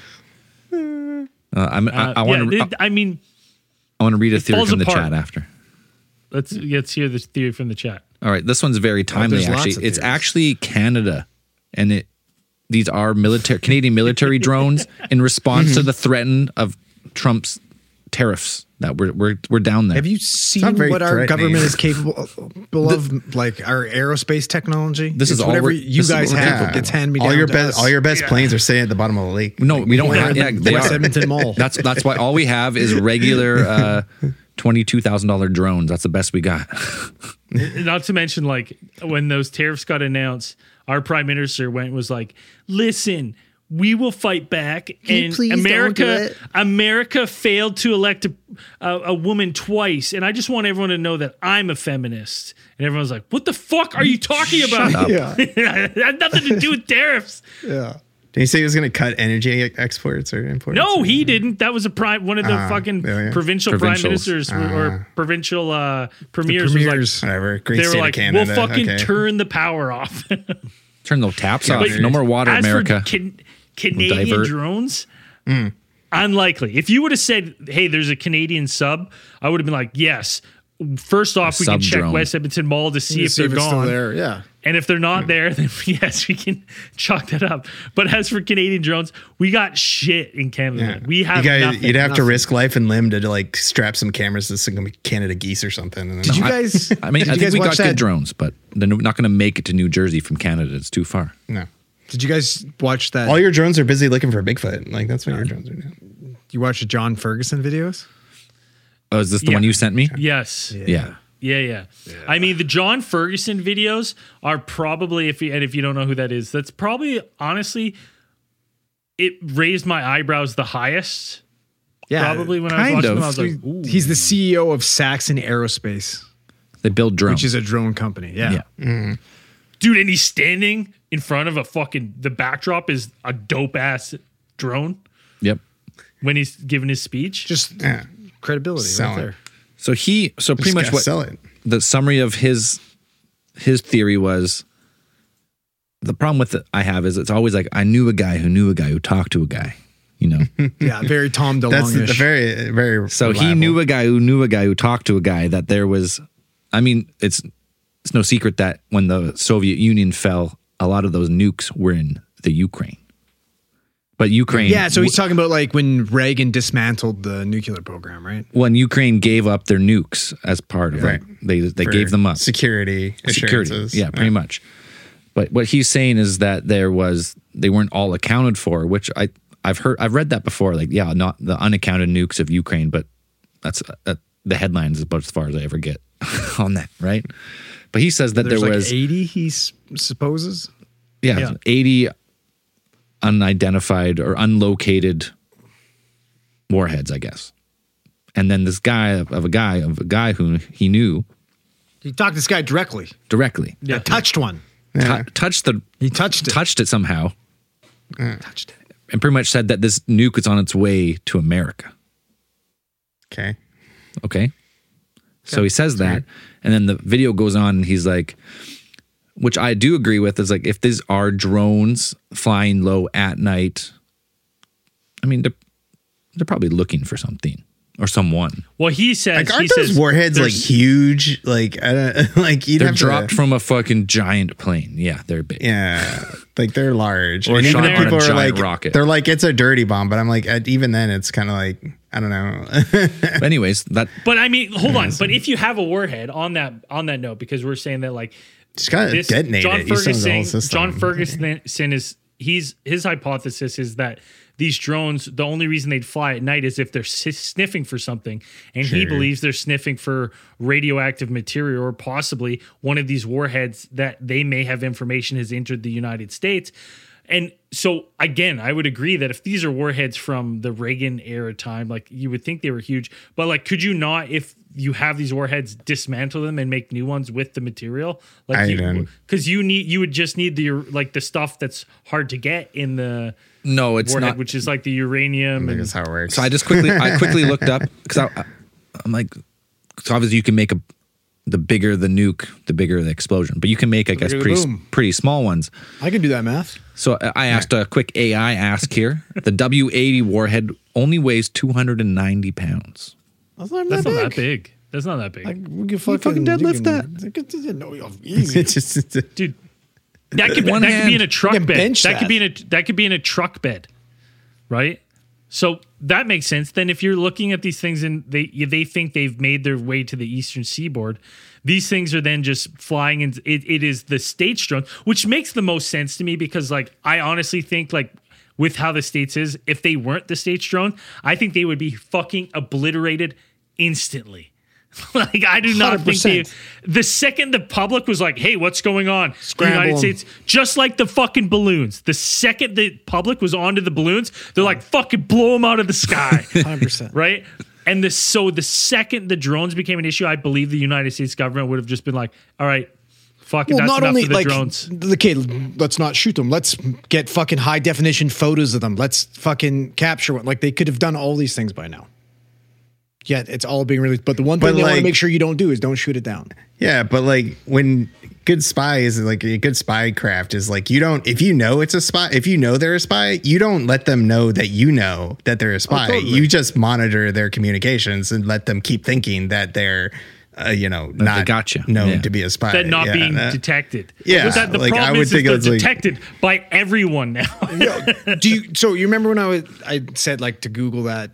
I want to. I mean, I want to read a theory falls from the apart. chat after. let's hear this theory from the chat. All right, this one's very timely. there's lots Actually, of it's theories. actually Canada, and these are Canadian military drones in response to the threat of Trump's tariffs. That we're down there. Have you not seen very what our threatening. government is capable of? Like our aerospace technology. This is It's all whatever we're- you this is guys what we're have capable gets handed me down. all your best planes are sitting at the bottom of the lake. No, we don't have. Yeah, they West are. Edmonton Mall. That's why all we have is regular $22,000 drones. That's the best we got. Not to mention, like, when those tariffs got announced, our prime minister was like, listen, we will fight back. And please don't do it. America failed to elect a woman twice. And I just want everyone to know that I'm a feminist. And everyone's like, what the fuck are you talking about? Yeah, It had nothing to do with tariffs. yeah. Did he say he was going to cut energy exports or imports? No, he didn't. That was one of the fucking yeah. provincial prime Provincials. ministers or provincial premiers. was like- Premiers. Whatever. Great they state were of like, Canada. we'll fucking Okay. turn the power off. Turn those taps off. But No more water, as for America. Canadian divert. drones, unlikely. If you would have said, hey, there's a Canadian sub, I would have been like, yes. First off, we can check sub-drone. West Edmonton Mall to see if See they're if it's still gone. there. Yeah. And if they're not there, then yes, we can chalk that up. But as for Canadian drones, we got shit in Canada. We have nothing. You'd have to Nothing. risk life and limb to like strap some cameras to some Canada geese or something. And then Did you guys? I mean, did I you think guys we got watch good that? drones, but they're not going to make it to New Jersey from Canada. It's too far. no. Did you guys watch that? All your drones are busy looking for Bigfoot. Like that's what your drones are doing. You watch the John Ferguson videos? Oh, is this the Yeah. one you sent me? Yes. Yeah. Yeah. I mean, the John Ferguson videos are probably, if you don't know who that is, that's probably, honestly, it raised my eyebrows the highest. Yeah, Probably when I was watching them, I was like, ooh. He's the CEO of Saxon Aerospace, They build drones. which is a drone company. Yeah. Dude, and he's standing in front of the backdrop is a dope ass drone Yep. when he's giving his speech. Just credibility Sell right it. there. So pretty much what sell it. the summary of his theory was, the problem with it I have is it's always like, I knew a guy who talked to a guy, you know? Yeah, very Tom That's DeLonge. the very, very. So he reliable. knew a guy who talked to a guy that there was, I mean, it's no secret that when the Soviet Union fell, a lot of those nukes were in the Ukraine. But Ukraine. Yeah, so he's talking about like when Reagan dismantled the nuclear program, right? when Ukraine gave up their nukes as part of Right. it, they For gave them up. Security assurances. Yeah, pretty much. But what he's saying is that they weren't all accounted for, which I've read that before. Like, yeah, not the unaccounted nukes of Ukraine, but that's the headlines is about as far as I ever get on that, right? But he says that There's there like was 80, he supposes. 80 unidentified or unlocated warheads, I guess. And then this guy of a guy who he knew He talked to this guy directly. Yeah. Touched one. touched it somehow, Touched it. and pretty much said that this nuke is on its way to America. Okay. Okay. So he says that, and then the video goes on, and he's like, which I do agree with, is like, if these are drones flying low at night, I mean, they're probably looking for something or someone. Well, he says, Like, aren't those warheads like huge? Like, I don't, like you'd They're have dropped to, from a fucking giant plane. Yeah, they're big. Yeah, like they're large. Or And shot even on a people are giant like, rocket. they're like, it's a dirty bomb. But I'm like, even then, it's kind of like, I don't know. But anyways, that But I mean, hold on. But if you have a warhead on that note, because we're saying that like Just gotta this detonate John it. You send the whole Ferguson, system. John Ferguson is his hypothesis is that these drones, the only reason they'd fly at night is if they're sniffing for something, and he believes they're sniffing for radioactive material or possibly one of these warheads that they may have information has entered the United States. And so again, I would agree that if these are warheads from the Reagan era time, like you would think they were huge, but like, could you not, if you have these warheads, dismantle them and make new ones with the material? Like, because you would just need the stuff that's hard to get in the no, it's warhead, not. which is like the uranium. I think And, that's how it works. So I quickly looked up because I'm like, so obviously you can make the bigger the nuke, the bigger the explosion, but you can make, I guess, bigger the boom. pretty small ones. I can do that math. So I asked a quick AI ask here. The W80 warhead only weighs 290 pounds. That's not that's not that big. That's not that big. Like, we can fucking deadlift that. No, easy. It's just, Dude, that could One be hand. in a truck You can bed. bench That could that. be in a truck bed, right? So that makes sense. Then if you're looking at these things and they think they've made their way to the eastern seaboard, these things are then just flying, and it is the States drone, which makes the most sense to me because like I honestly think like with how the States is, if they weren't the States drone, I think they would be fucking obliterated instantly. Like I do not think 100%. the second the public was like, "Hey, what's going on?" Scramble the United 'em. States, just like the fucking balloons. The second the public was onto the balloons, they're like, "Fucking blow them out of the sky," 100%. right? And so the second the drones became an issue, I believe the United States government would have just been like, "All right, fucking Well, that's not enough only of the like, drones." okay, let's not shoot them. Let's get fucking high definition photos of them. Let's fucking capture one. Like they could have done all these things by now. Yet it's all being released. But the one thing But, they want to like- make sure you don't do is don't shoot it down. yeah, but like when good spy is like a good spy craft is like you don't, if you know it's a spy, if you know they're a spy, you don't let them know that you know that they're a spy. totally. You just monitor their communications and let them keep thinking that they're not gotcha. known Yeah. to be a spy. That not Yeah, being that- detected. Yeah, But that, the like, I problem would is think they're it's like- detected by everyone now. So you remember when I said like to Google the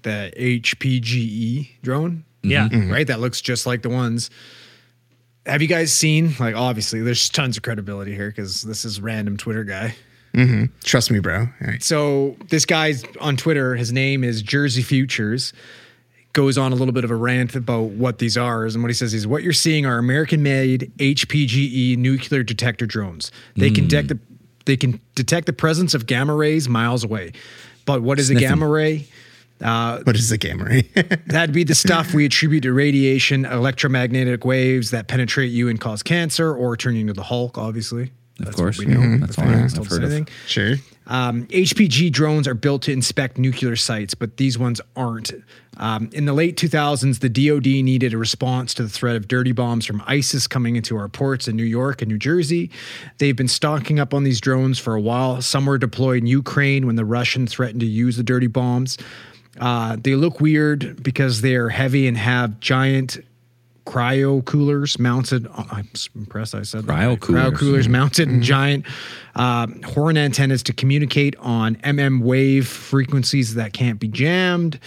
HPGE drone? Yeah. Right? That looks just like the ones. Have you guys seen, like, obviously there's tons of credibility here because this is random Twitter guy. Trust me, bro. All right. So this guy's on Twitter, his name is Jersey Futures. goes on a little bit of a rant about what these are. And what he says is, what you're seeing are American-made HPGE nuclear detector drones. They can detect the presence of gamma rays miles away. But what is a gamma ray? What is a gamma ray? That'd be the stuff we attribute to radiation, electromagnetic waves that penetrate you and cause cancer or turn you into the Hulk, obviously. Of course. What we know. That's fine. I've heard of. Sure. HPG drones are built to inspect nuclear sites, but these ones aren't. In the late 2000s, the DoD needed a response to the threat of dirty bombs from ISIS coming into our ports in New York and New Jersey. They've been stocking up on these drones for a while. Some were deployed in Ukraine when the Russians threatened to use the dirty bombs. They look weird because they are heavy and have giant cryo coolers mounted. I'm impressed I said cryo that. Cryo coolers mounted and giant horn antennas to communicate on wave frequencies that can't be jammed.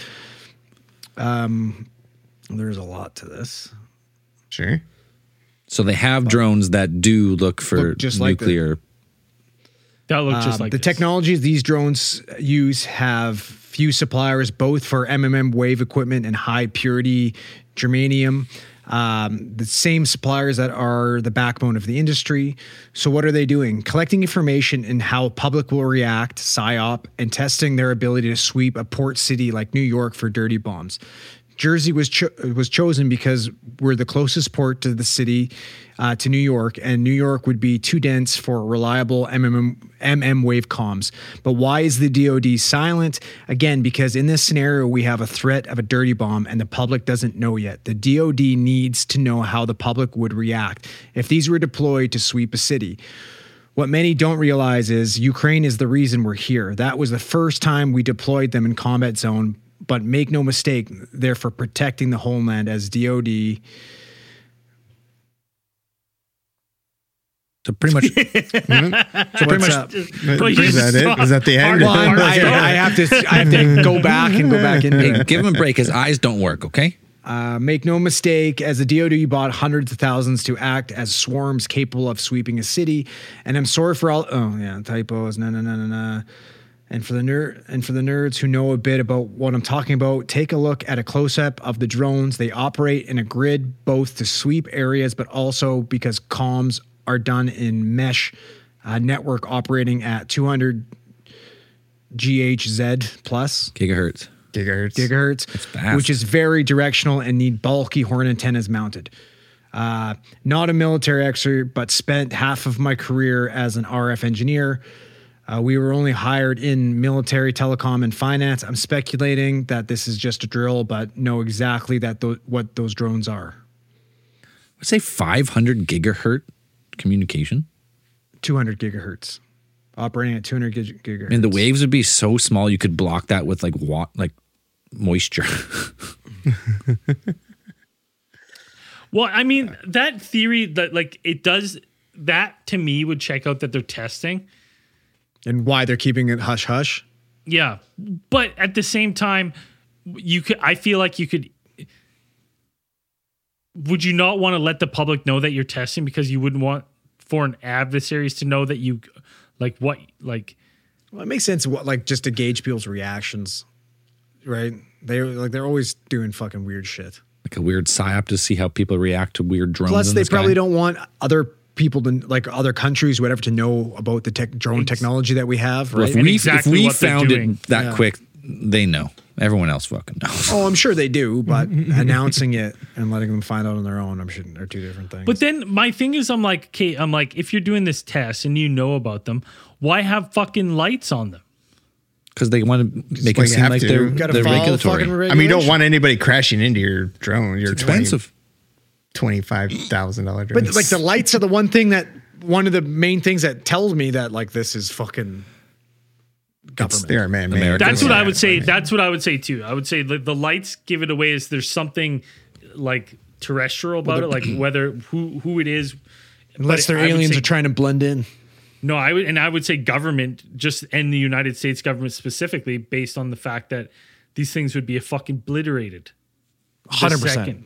There's a lot to this. Sure. So they have drones that do look for just nuclear. That looks just like the this. technologies these drones use have few suppliers, both for wave equipment and high purity germanium. The same suppliers that are the backbone of the industry. So what are they doing? Collecting information in how public will react, PSYOP, and testing their ability to sweep a port city like New York for dirty bombs. Jersey was chosen because we're the closest port to the city, to New York, and New York would be too dense for reliable wave comms. But why is the DoD silent? Again, because in this scenario, we have a threat of a dirty bomb and the public doesn't know yet. The DoD needs to know how the public would react if these were deployed to sweep a city. What many don't realize is Ukraine is the reason we're here. That was the first time we deployed them in combat zone. But make no mistake, they're for protecting the homeland as DoD. So pretty much. Is that it? Is that the end? Well, I have to go back in. Hey, give him a break. His eyes don't work, okay? Make no mistake, as the DoD bought hundreds of thousands to act as swarms capable of sweeping a city. And I'm sorry for all. Oh yeah, typos. No. And for the nerds who know a bit about what I'm talking about, take a look at a close-up of the drones. They operate in a grid, both to sweep areas, but also because comms are done in mesh network operating at 200 GHz plus Gigahertz. It's fast. Which is very directional and need bulky horn antennas mounted. Not a military expert, but spent half of my career as an RF engineer. We were only hired in military, telecom, and finance. I'm speculating that this is just a drill, but know exactly that what those drones are. I'd say 500 gigahertz communication. 200 gigahertz. Operating at 200 gigahertz. And the waves would be so small you could block that with like moisture. Well, I mean, that theory that it does that to me would check out that they're testing. And why they're keeping it hush hush. Yeah. But at the same time, I feel like you could. Would you not want to let the public know that you're testing because you wouldn't want foreign adversaries to know that you Well, it makes sense just to gauge people's reactions, right? They're always doing fucking weird shit. Like a weird psyop to see how people react to weird drones. Plus, in they the sky. probably don't want other people to other countries, whatever, to know about the drone technology that we have, right? Well, Exactly if we what they're found doing. it that quick, they know. Everyone else fucking knows. Oh, I'm sure they do, but announcing it and letting them find out on their own, I'm sure, are two different things. But then my thing is, I'm like, if you're doing this test and you know about them, why have fucking lights on them? Because they want to make like it you seem have like to. they're You gotta follow regulatory. fucking I mean, you don't want anybody crashing into your drone. Your It's expensive. $25,000 drone. But the lights are the one of the main things that tells me that this is fucking government. They are man-made. American. That's what I would say. man. That's what I would say too. I would say the lights give it away. Is there's something terrestrial about it, whether who it is. Unless But their I would aliens say- are trying to blend in. No, I would say government, and the United States government specifically, based on the fact that these things would be fucking obliterated. 100%. second.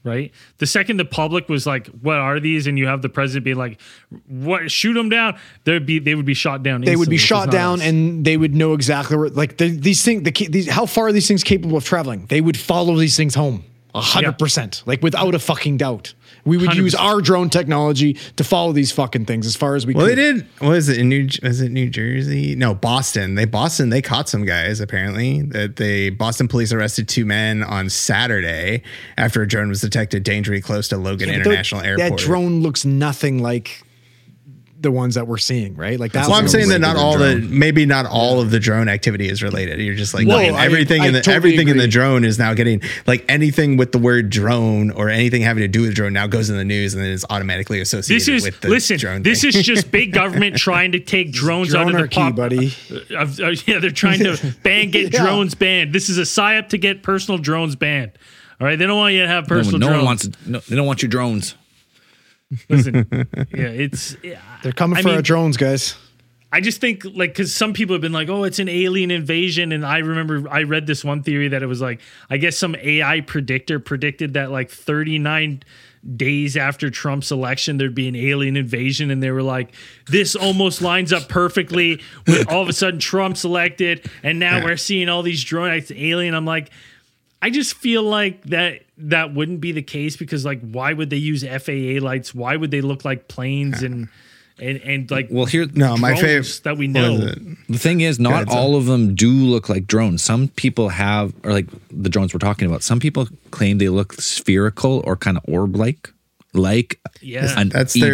right? The second the public was like, "What are these?" and you have the president being like, "What? Shoot them down!" They would be shot down. They would be instantly. shot It's not down, us. and they would know exactly where. Like these things, how far are these things capable of traveling? They would follow these things home, 100%, like without a fucking doubt. We would use 100%. our drone technology to follow these fucking things as far as we Well, could. they did. What is it in Was it New Jersey? No, Boston. They caught some guys. Apparently, Boston police arrested 2 men on Saturday after a drone was detected dangerously close to Logan International Airport. That drone looks nothing like the ones that we're seeing, right? Like that's Well, I'm saying that not all drone. maybe not all of the drone activity is related. You're just like Well, man, I everything totally everything in the agree. drone is now getting like anything with the word drone or anything having to do with drone now goes in the news and then is automatically associated This is with the drone. This thing. is just big government trying to take drones out of the Dronarchy, buddy. Yeah, they're trying to get Yeah. drones banned. This is a psyop to get personal drones banned. All right, they don't want you to have personal No one drones. wants. They don't want your drones. Listen, They're coming I for mean, our drones, guys. I just think like because some people have been like, oh, it's an alien invasion, and I remember I read this one theory that it was like I guess some AI predictor predicted that like 39 days after Trump's election there'd be an alien invasion, and they were like, this almost lines up perfectly with all of a sudden Trump's elected, and now we're seeing all these drones alien. I'm like, I just feel like that wouldn't be the case because like why would they use FAA lights? Why would they look like planes and like Well, here, no, my drones favorite that we what is know. it? the thing is, not ahead, Sam. all of them do look like drones. Some people have, or like the drones we're talking about. Some people claim they look spherical or kind of orb-like, like Yeah. an That's ET, their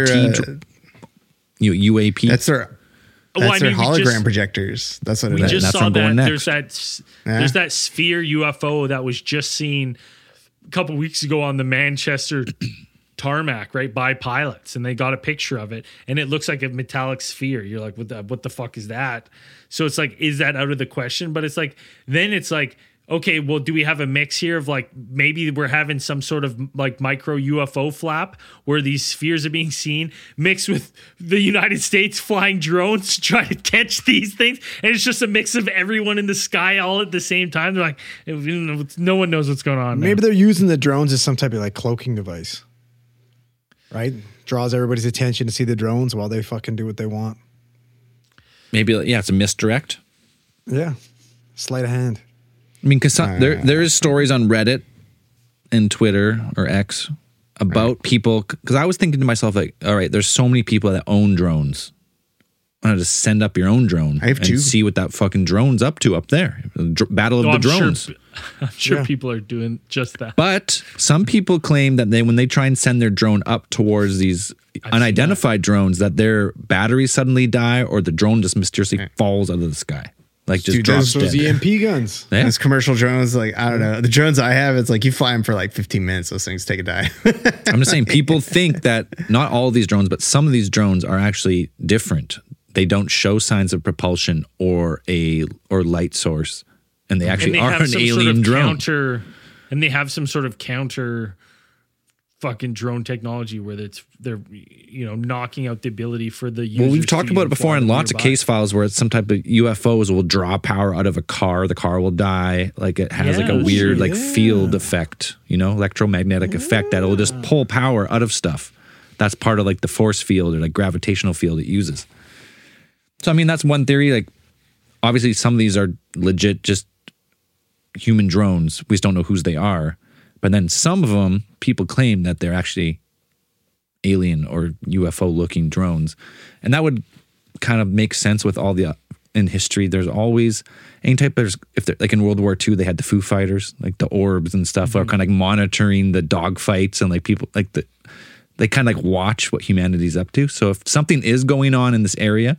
UAP. that's their Well, I their mean, we hologram just- projectors. That's what it We is. just that's where saw I'm going that next. there's that sphere UFO that was just seen a couple weeks ago on the Manchester tarmac, right, by pilots, and they got a picture of it, and it looks like a metallic sphere. You're like, what the fuck is that? So it's like, is that out of the question? But it's like, then it's like, okay, well, do we have a mix here of like maybe we're having some sort of like micro UFO flap where these spheres are being seen mixed with the United States flying drones to try to catch these things, and it's just a mix of everyone in the sky all at the same time. They're like, no one knows what's going on. Maybe they're using the drones as some type of like cloaking device, right? Draws everybody's attention to see the drones while they fucking do what they want. Maybe, yeah, it's a misdirect. Yeah, sleight of hand. I mean, because there is stories on Reddit and Twitter or X about people. Because I was thinking to myself, like, all right, there's so many people that own drones. Why not just send up your own drone I have and two. see what that fucking drone's up to up there? Battle of Oh, the I'm drones. I'm sure Yeah. people are doing just that. But some people claim that when they try and send their drone up towards these unidentified drones, that their batteries suddenly die or the drone just mysteriously falls out of the sky. Like just Dude, drops Those dead. EMP guns. Yeah. Those commercial drones, like I don't know, the drones I have, it's like you fly them for like 15 minutes. Those things take a dive. I'm just saying, people think that not all of these drones, but some of these drones are actually different. They don't show signs of propulsion or light source, and they actually are an alien drone. And they have some sort of counter fucking drone technology where they're knocking out the ability for the users. Well, we've talked to about it before fly in lots of nearby. case files where it's some type of UFOs will draw power out of a car. The car will die. Like it has like a Yeah, weird shit, like field effect, electromagnetic effect that will just pull power out of stuff. That's part of like the force field or like gravitational field it uses. So, I mean, that's one theory. Like, obviously, some of these are legit just human drones. We just don't know whose they are. But then some of them, people claim that they're actually alien or UFO looking drones. And that would kind of make sense with all the, in history, there's always any type of, if they're like in World War II, they had the Foo Fighters, like the orbs and stuff, are kind of like monitoring the dogfights and like people, like they kind of like watch what humanity's up to. So if something is going on in this area,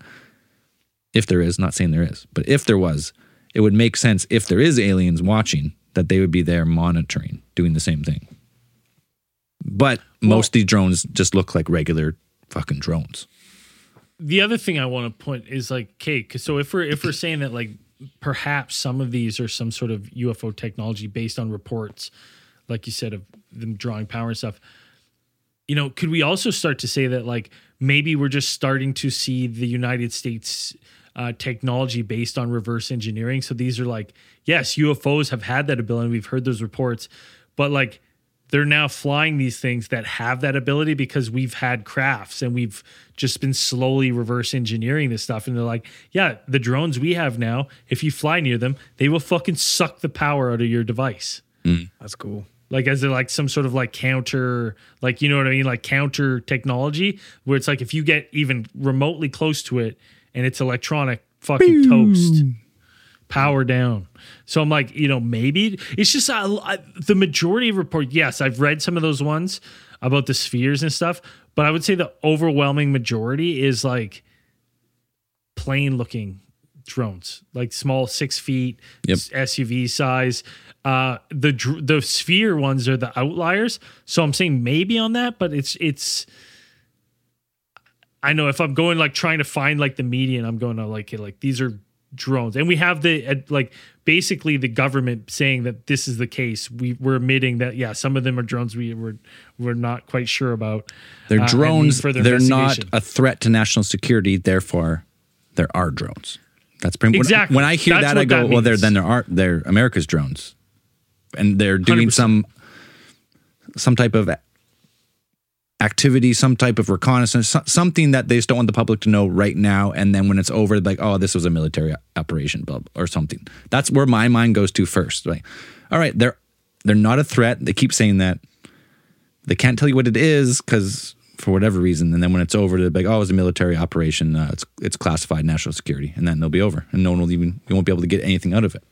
if there is, not saying there is, but if there was, it would make sense if there is aliens watching that they would be there monitoring, doing the same thing. But most of these drones just look like regular fucking drones. The other thing I want to point is like, okay, so if we're saying that like perhaps some of these are some sort of UFO technology based on reports, like you said, of them drawing power and stuff, could we also start to say that like maybe we're just starting to see the United States technology based on reverse engineering? So these are like, yes, UFOs have had that ability. We've heard those reports, but like they're now flying these things that have that ability because we've had crafts and we've just been slowly reverse engineering this stuff. And they're like, yeah, the drones we have now, if you fly near them, they will fucking suck the power out of your device. That's cool. Like as they're like some sort of like counter, like, you know what I mean? Like counter technology where it's like, if you get even remotely close to it and it's electronic, fucking toast. Power down. So I'm like, you know, maybe it's just the majority of reports. Yes, I've read some of those ones about the spheres and stuff, but I would say the overwhelming majority is like plain looking drones, like small 6 feet, SUV size. The sphere ones are the outliers. So I'm saying maybe on that, but it's. I know if I'm going like trying to find like the median, I'm going to like these are drones, and we have the like basically the government saying that this is the case. We're admitting that some of them are drones we're not quite sure about. They're drones. They're not a threat to national security. Therefore, there are drones. That's pretty exactly. When I hear that, I go, well, they're America's drones, and they're doing 100%. some type of activity, some type of reconnaissance, something that they just don't want the public to know right now. And then when it's over, like, oh, this was a military operation, blah, or something. That's where my mind goes to first. Like, all right, they're not a threat. They keep saying that. They can't tell you what it is because for whatever reason. And then when it's over, they're like, oh, it was a military operation. It's classified national security. And then they'll be over. And no one will you won't be able to get anything out of it.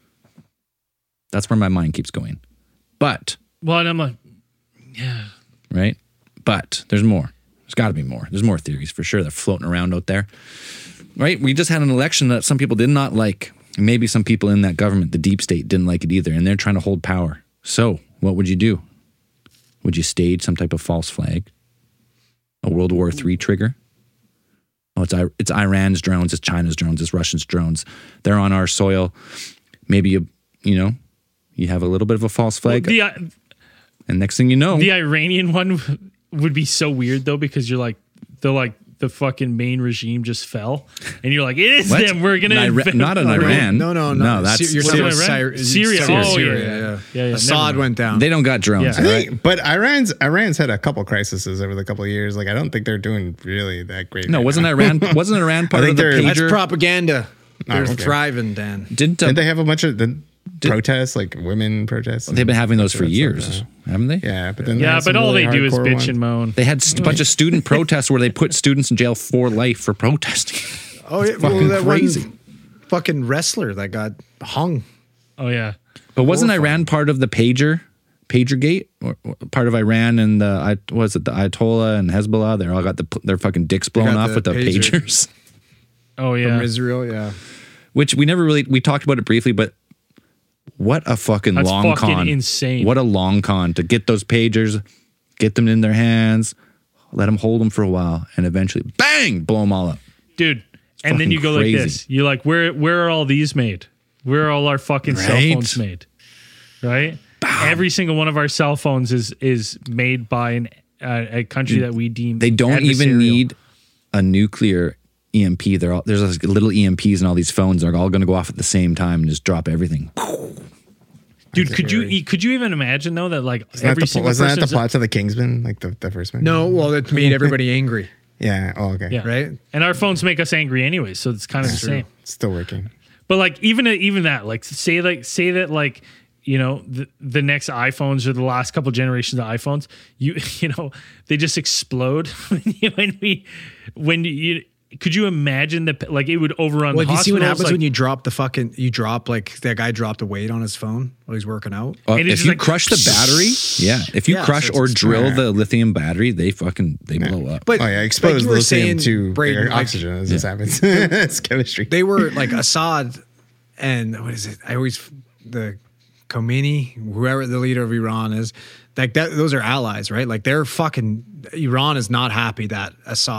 That's where my mind keeps going. But. Well, and I'm like, yeah. Right? But there's more. There's got to be more. There's more theories for sure that are floating around out there. Right? We just had an election that some people did not like. Maybe some people in that government, the deep state, didn't like it either. And they're trying to hold power. So what would you do? Would you stage some type of false flag? A World War III trigger? Oh, it's Iran's drones, it's China's drones, it's Russia's drones. They're on our soil. Maybe you have a little bit of a false flag. And next thing you know, the Iranian one would be so weird though, because you're like, the fucking main regime just fell, and you're like, it is them. We're gonna not in Iran. No. That's you're Syria. Syria. Oh yeah. Assad went down. They don't got drones. Yeah. Right? But Iran's had a couple crises over the couple of years. Like I don't think they're doing really that great. No, right wasn't now. Iran part of the pager? That's propaganda. They're okay. thriving, Dan. Didn't they have a bunch of protests, like women protests? They've been having those for years, haven't they? Yeah, but then but all they do is bitch and moan. They had a bunch of student protests where they put students in jail for life for protesting. Oh, yeah, fucking that crazy. one fucking wrestler that got hung. Oh yeah. But wasn't Iran part of the Pagergate, or part of Iran and the Ayatollah and Hezbollah? They all got their fucking dicks blown off with the pagers. Oh yeah. From Israel, yeah. Which we talked about it briefly, but what a fucking That's long fucking con. insane. What a long con to get those pagers, get them in their hands, let them hold them for a while, and eventually, bang, blow them all up. Dude. And then you go crazy. like this. You're like, where are all these made? Where are all our fucking cell phones made? Right? Bam. Every single one of our cell phones is made by a country that we deem They don't even need a nuclear EMP. There's like little EMPs in all these phones. They're all going to go off at the same time and just drop everything. Dude, could you even imagine though that like every single wasn't that the person's plot to the Kingsman, like the first one? No, well, it made everybody angry, Yeah. Oh, okay. yeah. right? And our phones make us angry anyway, so it's kind of the same. It's still working. But like even that, like say that like the next iPhones or the last couple generations of iPhones, they just explode when you. Could you imagine that? Like it would overrun. Well, the you see what hospitals, happens like, when you drop like that guy dropped a weight on his phone while he's working out. And it's If just you like, crush the battery, if you crush so or it's drill smart. the lithium battery, they blow up. But Oh yeah, expose you were lithium saying, to Braden, like, oxygen as this happens. It's chemistry. they were like Assad and what is it? The Khomeini, whoever the leader of Iran is, like that. Those are allies, right? Like they're fucking. Iran is not happy that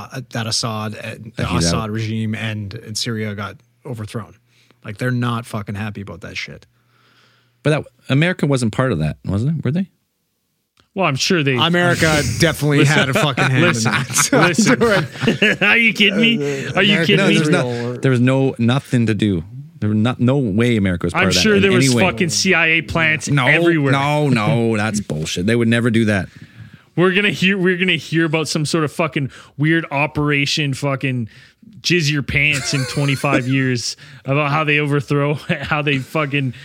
the Assad regime and Syria got overthrown. Like they're not fucking happy about that shit. But America wasn't part of that, wasn't it? Were they? well, I'm sure they. America definitely had a fucking hand in that. Listen, are you kidding me? Are you kidding me? There was nothing to do. No way America was part I'm of that. sure in there was any way. fucking CIA plants everywhere. No, that's bullshit. They would never do that. We're gonna hear about some sort of fucking weird operation, fucking jizz your pants in 25 years about how they overthrow, how they fucking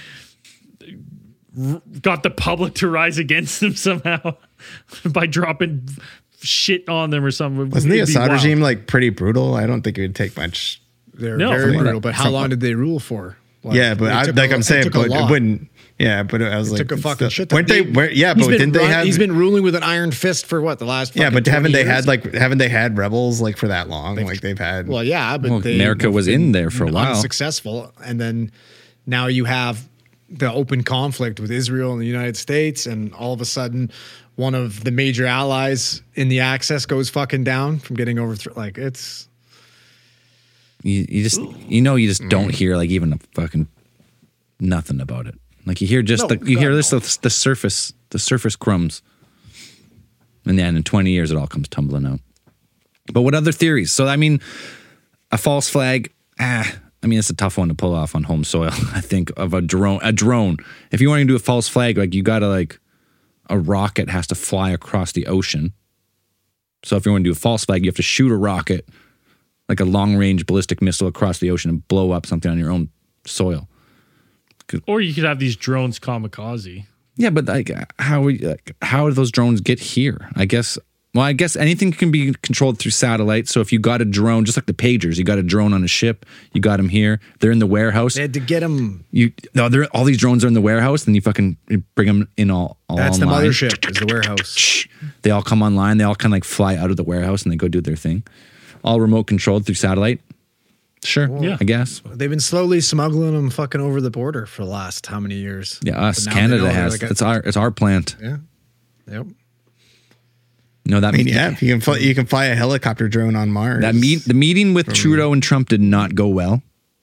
got the public to rise against them somehow by dropping shit on them or something. Wasn't the It'd be Assad wild. regime like pretty brutal? I don't think it would take much. They're No, very from- brutal. But how long did they rule for? Like, Yeah, but I'm saying, but it wouldn't. Yeah, but I was like, took a fucking shit. Weren't they? Yeah, but didn't they have? He's been ruling with an iron fist for what, the last? Yeah, but fucking 20 years? haven't they had rebels like for that long? Like they've had. Well, yeah, but Well, America was in there for a while. unsuccessful, and then now you have the open conflict with Israel and the United States, and all of a sudden, one of the major allies in the Axis goes fucking down from getting overthrown. Like it's You just don't hear like even a fucking nothing about it. Like you hear just the surface crumbs, and then in 20 years it all comes tumbling out. But what other theories? So I mean, a false flag. I mean, it's a tough one to pull off on home soil. I think of a drone. If you want to do a false flag, like you got to like a rocket has to fly across the ocean. So if you want to do a false flag, you have to shoot a rocket, like a long-range ballistic missile across the ocean and blow up something on your own soil. Or you could have these drones kamikaze. Yeah, but like, how do those drones get here? I guess anything can be controlled through satellite. So if you got a drone, just like the pagers, you got a drone on a ship, you got them here. They're in the warehouse. they had to get them. All these drones are in the warehouse. Then you fucking bring them in all That's online. the mothership. Is the warehouse. They all come online. They all kind of like fly out of the warehouse and they go do their thing. All remote controlled through satellite. Sure, Yeah. I guess. They've been slowly smuggling them fucking over the border for the last how many years? Yeah, us. But now they Canada know has. they're like It's our plant. Yeah. Yep. No, that I mean, yeah, you can fly a helicopter drone on Mars. the meeting with Trudeau and Trump did not go well.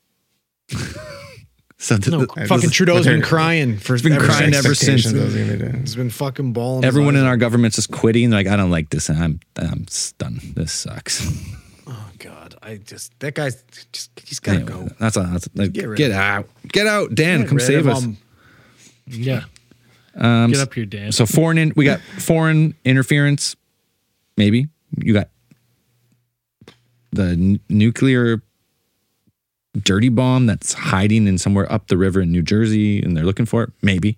So Fucking Trudeau's been crying for. been crying ever since. He's been fucking balling. Everyone in our government's just quitting. Like, I don't like this. I'm done. This sucks. Oh God, that guy's he's gotta Anyway, go. that's like, Get rid get of out. Get out, Dan. Get Come rid save of us. him. Yeah. Get up here, Dan. So we got foreign interference. Maybe you got the nuclear dirty bomb that's hiding in somewhere up the river in New Jersey, and they're looking for it. Maybe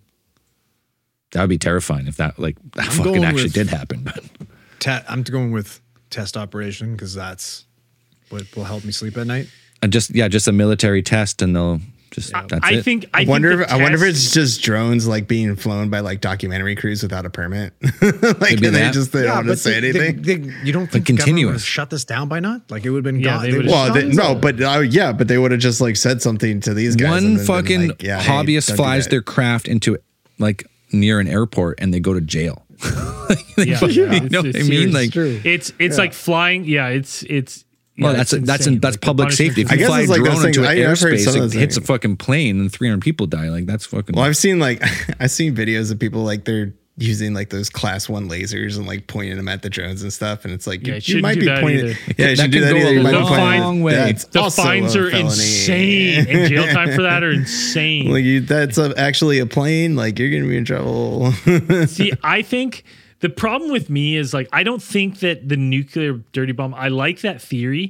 that would be terrifying if that fucking going actually with- did happen. But I'm going with test operation because that's what will help me sleep at night. just a military test, and they'll just that's I it. think I wonder the if test- it's just drones like being flown by like documentary crews without a permit. Like Could be and that. they don't want to say anything. You don't think continuous. the government would shut this down by not? Like it would have been Yeah, gone. they They would've- would've Well, shut but they would have just like said something to these guys. and One then been fucking like, yeah, hey, hobbyist don't do flies that. their craft into like near an airport, and they go to jail. Yeah, You know what I mean? Like, it's like flying. Yeah, it's. well, yeah, that's it's insane. Like, the public safety. If punishment you I guess fly a it's like drone those into an things- I've heard some of airspace, those it hits a things. fucking plane, and 300 people die. Like that's fucking. Well, I've seen videos of people like they're using like those class 1 lasers and like pointing them at the drones and stuff, and it's like Yeah, you, it shouldn't might do be that pointing. either. Yeah, you That should do can that go either. a You might be long pointing. way. That's the also fines a are felony. insane, and jail time for that are insane. Like that's actually a plane. Like you're gonna be in trouble. See, I think the problem with me is like I don't think that the nuclear dirty bomb. I like that theory.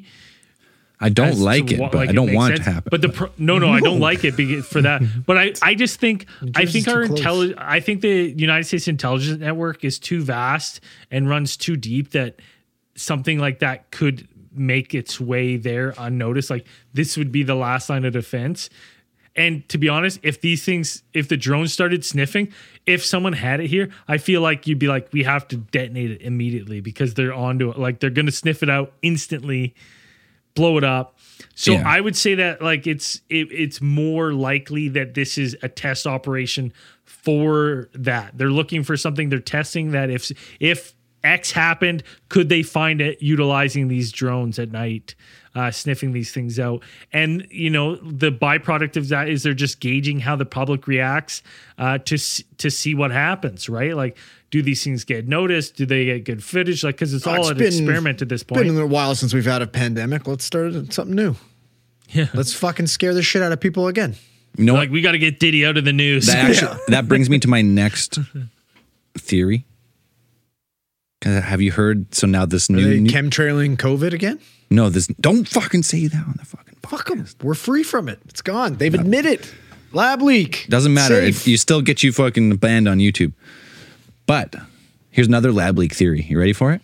I don't as like to it, what- but like, I don't makes want it sense. to happen. But no, I don't like it for that. But I just think Jersey's our too close. intelligence. I think the United States intelligence network is too vast and runs too deep that something like that could make its way there unnoticed. Like this would be the last line of defense. And to be honest, if the drones started sniffing, if someone had it here, I feel like you'd be like, we have to detonate it immediately because they're onto it. Like they're going to sniff it out instantly, blow it up. So Yeah. I would say that like it's more likely that this is a test operation for that. They're looking for something. They're testing that if X happened, could they find it utilizing these drones at night, sniffing these things out? And the byproduct of that is they're just gauging how the public reacts to see what happens, right? Like, do these things get noticed? Do they get good footage? Like, because it's all an experiment at this point. Been a while since we've had a pandemic. Let's start something new. Yeah. Let's fucking scare the shit out of people again. You know Like, what? we got to get Diddy out of the news. That brings me to my next theory. 'Cause have you heard? So now this Are they new chemtrailing COVID again? no, this don't fucking say that on the fucking Fuck them. We're free from it. It's gone. They've admitted. Lab leak. Doesn't matter. Safe. You still get you fucking banned on YouTube. But here's another lab leak theory. You ready for it?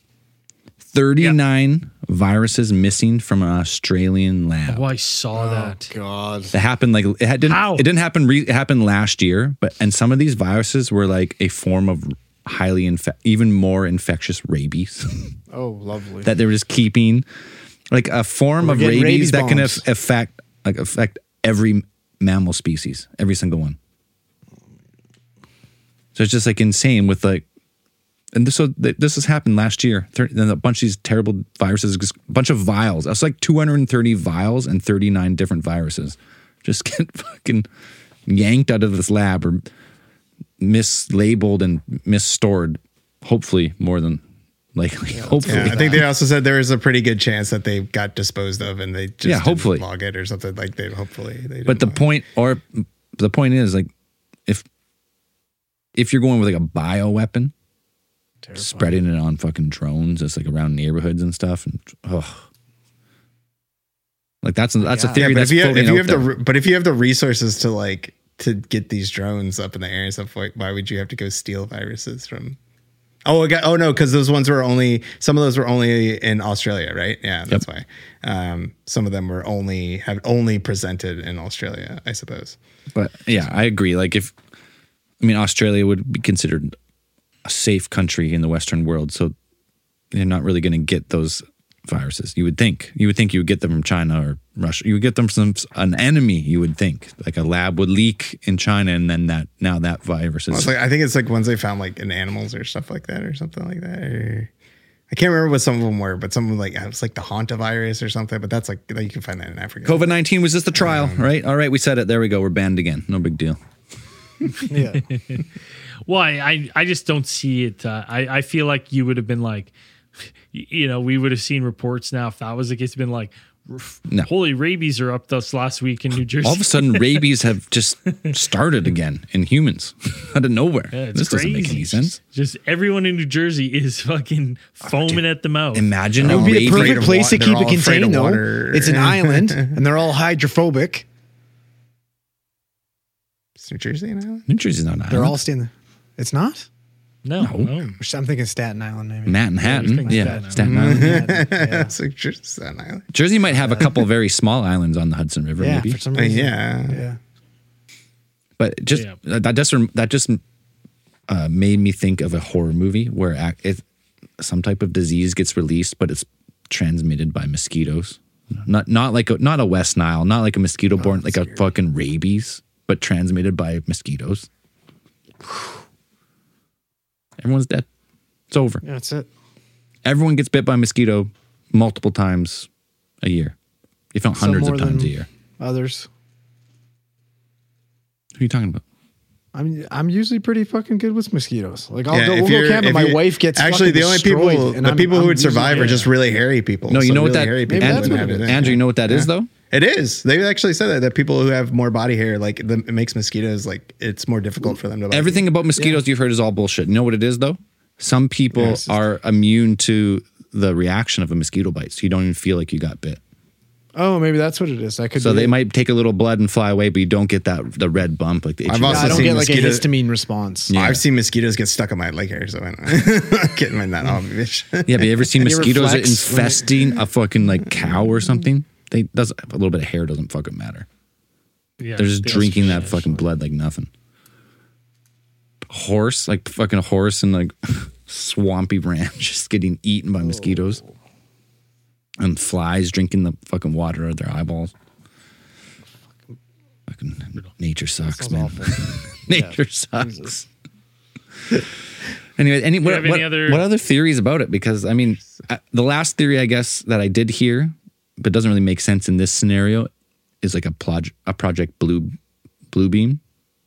39 viruses missing from an Australian lab. Oh, I saw that. God. It happened like How? it didn't happen. It happened last year, and some of these viruses were like a form of highly even more infectious rabies Oh, lovely. that they were just keeping, like a form We're of getting rabies rabies that can bombs. affect every mammal species, every single one. So it's just like insane with like, and this has happened last year. Then a bunch of these terrible viruses, a bunch of vials. That's like 230 vials and 39 different viruses just get fucking yanked out of this lab or mislabeled and misstored. Hopefully, more than likely. Hopefully, Yeah, I think they also said there is a pretty good chance that they got disposed of and they just hopefully didn't log it or something like they hopefully. They But the point is like if you're going with like a bioweapon, spreading it on fucking drones, it's like around neighborhoods and stuff, and like that's a theory that's floating out there. But if you have the resources to get these drones up in the air and stuff, why would you have to go steal viruses from? Oh no, because those ones were some of those were only in Australia, right? Yeah, that's why. Some of them were have only presented in Australia, I suppose. But yeah, I agree. Like Australia would be considered a safe country in the Western world, so they're not really going to get those viruses. You would think you would get them from China or Russia. You would get them from an enemy. You would think like a lab would leak in China, and then that virus is. Well, I think it's like ones they found like in animals or stuff like that or something like that. I can't remember what some of them were, but some of them like it was like the hantavirus or something. But that's like you can find that in Africa. COVID-19 was just a trial, right? All right, we said it. There we go. We're banned again. No big deal. Yeah. Well, I just don't see it. I feel like you would have been like, we would have seen reports now if that was the case, been like, No. holy rabies are up this last week in New Jersey. All of a sudden, rabies have just started again in humans out of nowhere. Yeah, it's This doesn't make crazy. any sense. Just everyone in New Jersey is fucking foaming at the mouth. Imagine It a would be the rabies. perfect place to they're keep all it afraid of contained, though. water. It's an island, and they're all hydrophobic. Is New Jersey an island? New Jersey's not an They're island. all staying. It's not. No. I'm thinking Staten Island, maybe. Manhattan. Yeah, Yeah, Staten Island. Yeah. So Jersey's an island. Jersey might have a couple very small islands on the Hudson River, Yeah, maybe. for some reason. Yeah. Yeah. But just Yeah. that just made me think of a horror movie where some type of disease gets released, but it's transmitted by mosquitoes. Not a West Nile, not like a mosquito borne, like a fucking rabies, but transmitted by mosquitoes. Everyone's dead. It's over. Yeah, that's it. Everyone gets bit by a mosquito multiple times a year. You found Some hundreds of more times than a year. Others. Who are you talking about? I'm usually pretty fucking good with mosquitoes. Like Yeah, we'll go camping. My wife gets actually fucking the only destroyed, people and the I'm- people who I'm would survive usually- are just really hairy people. No, you So know what really that hairy people Maybe wouldn't that's have what it. it is. Andrew, you know what that is though? It is. They actually said that people who have more body hair, it makes mosquitoes it's more difficult for them to bite. Everything about mosquitoes you've heard is all bullshit. You know what it is though? Some people Yes. are immune to the reaction of a mosquito bite, so you don't even feel like you got bit. Oh, maybe that's what it is. I could. So be they it. might take a little blood and fly away, but you don't get the red bump like the itchy. I've Yeah, also I don't seen get like a mosquitoes- histamine response. Yeah. I've seen mosquitoes get stuck on my leg hair, so I'm getting my that off, bitch. Yeah, but you ever seen You ever mosquitoes flex when infesting a fucking like cow or something? A little bit of hair doesn't fucking matter. Yeah, They're just they drinking also- that fucking blood like nothing. Horse, like fucking horse and like swampy ranch just getting eaten by mosquitoes. And flies drinking the fucking water out of their eyeballs. Fucking nature sucks, man. Nature sucks. Anyway, what other theories about it? Because I mean, the last theory I guess that I did hear, but doesn't really make sense in this scenario, is like a project Blue Beam,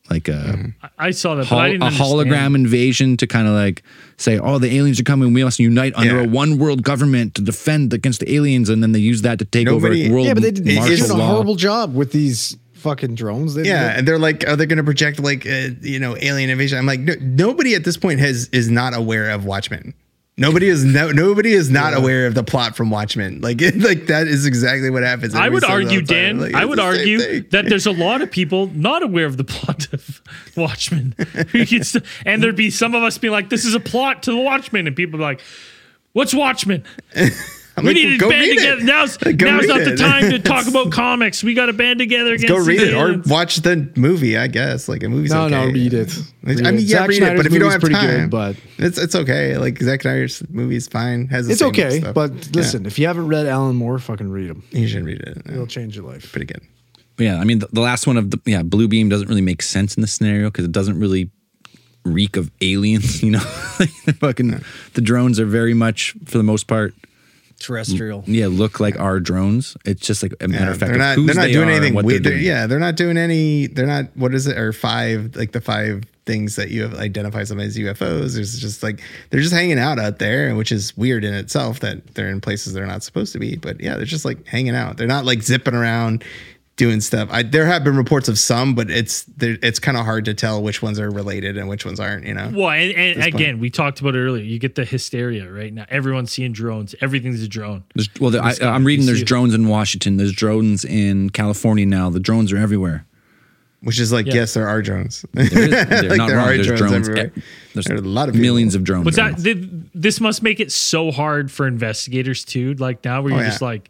like I saw that, but I didn't understand. hologram invasion to kind of like say, oh, the aliens are coming. We must unite under a one world government to defend against the aliens. And then they use that to take over world. Yeah, but they did martial a law. horrible job with these fucking drones. And they're like, are they going to project like, alien invasion? I'm like, nobody at this point is not aware of Watchmen. Nobody is not aware of the plot from Watchmen. Like that is exactly what happens. I would argue, Dan. Like, I would argue that there's a lot of people not aware of the plot of Watchmen, and there'd be some of us being like, "This is a plot to the Watchmen," and people be like, "What's Watchmen?" We need to band together. Now's not the time to talk about comics. We got to band together against go read it aliens. or watch the movie. I guess like a movie's okay. No, read it. Read it. But if you don't have time, good, but it's okay. Like Zack Snyder's movie is fine. It's okay. Stuff. But listen, if you haven't read Alan Moore, fucking read him. You should read it. It'll change your life. Pretty good. But yeah, I mean, the last one of Blue Beam doesn't really make sense in this scenario because it doesn't really reek of aliens. The drones are very much, for the most part, terrestrial. Look like our drones. It's just like a matter of fact. They're not doing anything weird. They're not doing any. They're not. What is it? Or the 5 things that you have identified them as UFOs. There's just like they're just hanging out there, which is weird in itself that they're in places they're not supposed to be. But yeah, they're just like hanging out. They're not like zipping around doing stuff. There have been reports of some, but it's kind of hard to tell which ones are related and which ones aren't, Well, and again, we talked about it earlier. You get the hysteria right now. Everyone's seeing drones. Everything's a drone. I'm reading there's drones in Washington. There's drones in California now. The drones are everywhere. Which is like, yes, there are drones. They're not wrong. There's drones everywhere. There's a lot of millions of drones. But this must make it so hard for investigators too. Like now where you're just like,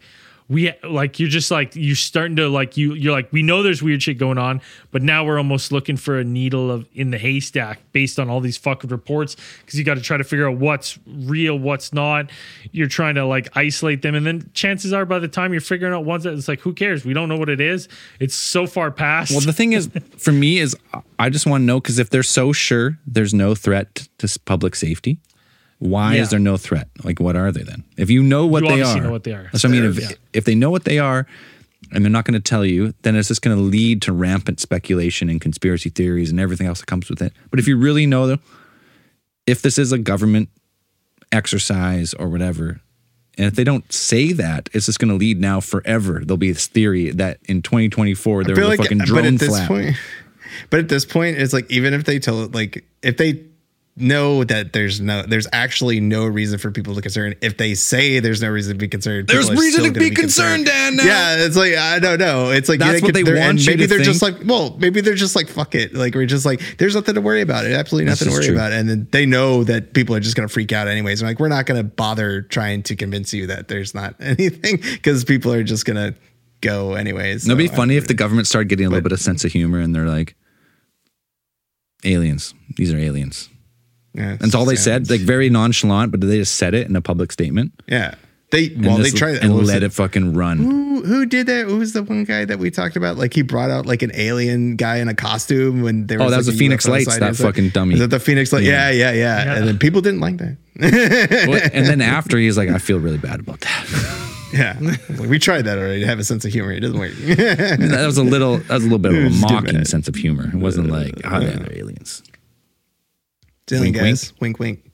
you're starting to like you're like, we know there's weird shit going on, but now we're almost looking for a needle in the haystack based on all these fucking reports, because you got to try to figure out what's real, what's not. You're trying to like isolate them, and then chances are by the time you're figuring out ones that it's like, who cares? We don't know what it is. It's so far past. Well, the thing is, for me, is I just want to know, because if they're so sure there's no threat to public safety, why is there no threat? Like, what are they then? If you know what they are. Know what they are. So I mean, if they know what they are and they're not going to tell you, then it's just going to lead to rampant speculation and conspiracy theories and everything else that comes with it. But if you really know, though, if this is a government exercise or whatever, and if they don't say that, it's just going to lead now forever. There'll be this theory that in 2024 there was a fucking drone flap. But at this point, it's like, even if they if they know that there's actually no reason for people to concern. If they say there's no reason to be concerned, there's reason to be concerned, Dan. Now. Yeah, it's like, I don't know. It's like, that's what they want you maybe to they're think. just like, well, maybe they're just like, fuck it. Like, we're just like, there's nothing to worry about. Absolutely nothing to worry about. And then they know that people are just going to freak out anyways. They're like, we're not going to bother trying to convince you that there's not anything, because people are just going to go anyways. It'd be funny if the government started getting a little bit of sense of humor and they're like, aliens. These are aliens. Yeah, that's all they said, like very nonchalant, but they just said it in a public statement. Yeah, they tried and let it fucking run. Who did that? Who was the one guy that we talked about? Like, he brought out like an alien guy in a costume when there was. Oh, that was the Phoenix Lights. That fucking dummy. Is that the Phoenix Lights? Yeah. And then people didn't like that. And then after, he's like, I feel really bad about that. Yeah, we tried that already to have a sense of humor. It doesn't work. that was a little bit of a mocking sense of humor. It wasn't like, oh, yeah, they're aliens. Wink, guys. Wink, wink.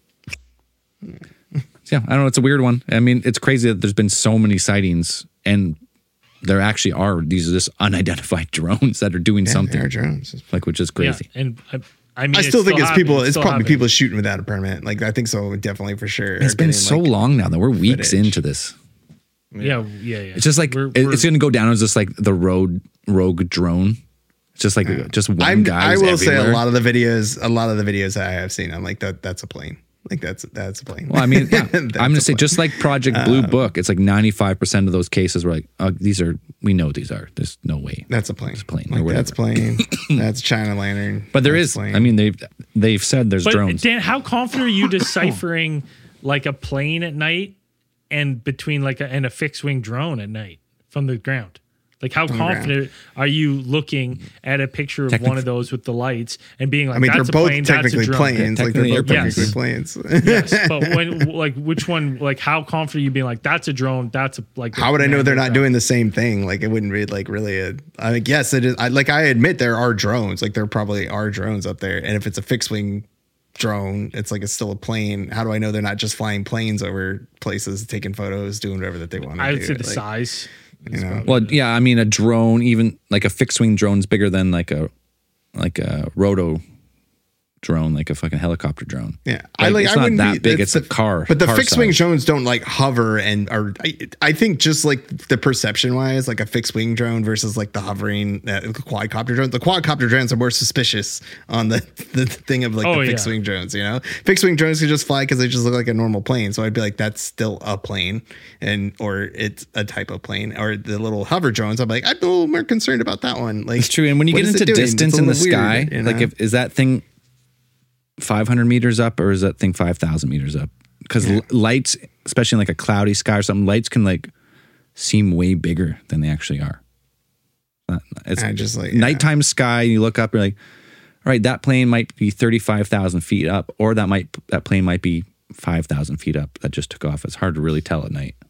Yeah, I don't know. It's a weird one. I mean, it's crazy that there's been so many sightings, and there actually are. These are just unidentified drones that are doing something. They are drones, like, which is crazy. Yeah, and I mean, I still think it's people. It's probably people shooting without a permit. Like, I think so, definitely for sure. It's been so long now that we're weeks into this. Yeah. It's just like it's going to go down as just like the rogue drone. It's just like just one guy. I will say a lot of the videos I have seen, I'm like, that's a plane. Like, that's a plane. Well, I mean, yeah. I'm going to say, just like Project Blue Book, it's like 95% of those cases were like, we know these are. There's no way. That's a plane. It's a plane. Like, or whatever. that's a plane. That's China Lantern. But there is. Plane. I mean, they've said there's drones. Dan, how confident are you deciphering like a plane at night and between and a fixed wing drone at night from the ground? Like, how confident are you looking at a picture of one of those with the lights and being like, I mean, that's they're a both plane, that's a technically drone? planes. Like, they're both technically Yes. planes. Yes, but when, like, which one, like, how confident are you being like, that's a drone, that's a, like, How would I know they're not doing the same thing? Like, it wouldn't be like really a. I mean, yes, it is. I admit there are drones. Like, there probably are drones up there, and if it's a fixed wing drone, it's like it's still a plane. How do I know they're not just flying planes over places, taking photos, doing whatever that they want to do? I would say the Like, size. you know, Well, yeah, I mean, a drone, even like a fixed wing drone's bigger than like a roto drone, like a fucking helicopter drone. yeah, Like, it's I not wouldn't that big. It's a the- car. But the car fixed wing size. drones don't like hover and are. I think just like the perception wise, like a fixed wing drone versus like the hovering quadcopter drones. The quadcopter drones are more suspicious on the thing of like the fixed wing drones. You know, fixed wing drones can just fly because they just look like a normal plane. So I'd be like, that's still a plane, or it's a type of plane. Or the little hover drones, I'm like, I'm a little more concerned about that one. Like, It's true. And when you what get is into it doing? distance It's a in the little weird, sky, you like know? is that thing 500 meters up or is that thing 5,000 meters up? Because lights, especially in like a cloudy sky or something, lights can like seem way bigger than they actually are. It's I just like nighttime sky, and you look up, you're like, all right, that plane might be 35,000 feet up, or that plane might be 5,000 feet up that just took off. It's hard to really tell at night.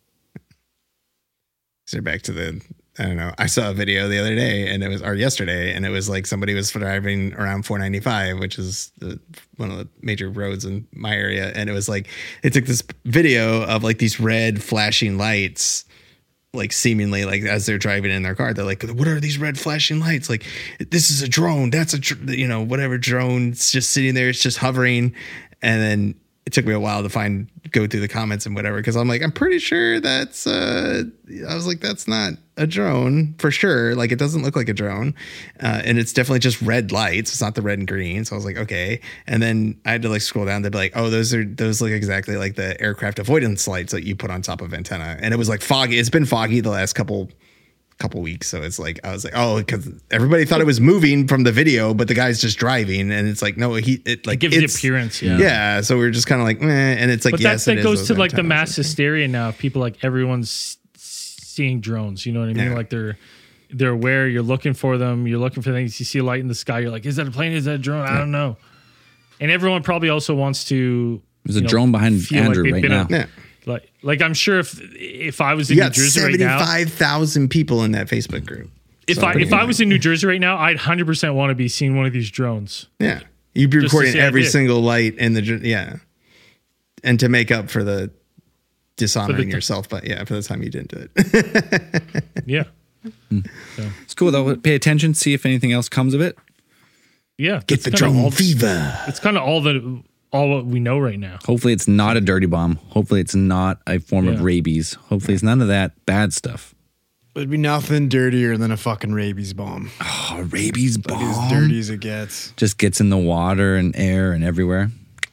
So back to the, I don't know. I saw a video the other day or yesterday, and it was like somebody was driving around 495, which is one of the major roads in my area. And it was like, it took this video of like these red flashing lights, like seemingly like as they're driving in their car, they're like, what are these red flashing lights? Like, this is a drone. That's whatever drone. It's just sitting there. It's just hovering. And then it took me a while to go through the comments and whatever, because I'm like, I'm pretty sure that's I was like, that's not a drone for sure. Like, it doesn't look like a drone, and it's definitely just red lights. It's not the red and green. So I was like, okay. And then I had to like scroll down. They'd be like, oh, those look exactly like the aircraft avoidance lights that you put on top of antenna. And it was like foggy. It's been foggy the last couple weeks, so it's like I was like, oh, because everybody thought it was moving from the video, but the guy's just driving, and it's like, no, it gives the appearance, yeah. So we're just kind of like, and it's like, but yes, that it goes is to those like the antennas. mass hysteria now. People like everyone's seeing drones. You know what I mean? Yeah. Like they're aware. You're looking for them. You're looking for things. You see a light in the sky. You're like, is that a plane? Is that a drone? I don't know. And everyone probably also wants to. There's a drone behind feel Andrew they've right been now. Yeah. Like I'm sure if I was in You New got Jersey right now, 75,000 people in that Facebook group. if I was in New Jersey right now, I'd 100% want to be seeing one of these drones. Yeah, you'd be Just to recording say I every did. single light in the and to make up for the dishonoring yourself, but for the time you didn't do it. Yeah. It's cool though. Pay attention, see if anything else comes of it. Yeah. Get the That's kinda drone all- fever. It's kind of all what we know right now. Hopefully it's not a dirty bomb. Hopefully it's not a form of Yeah. rabies. Hopefully it's none of that bad stuff. There'd be nothing dirtier than a fucking rabies bomb. Oh, rabies bomb. As dirty as it gets. Just gets in the water and air and everywhere.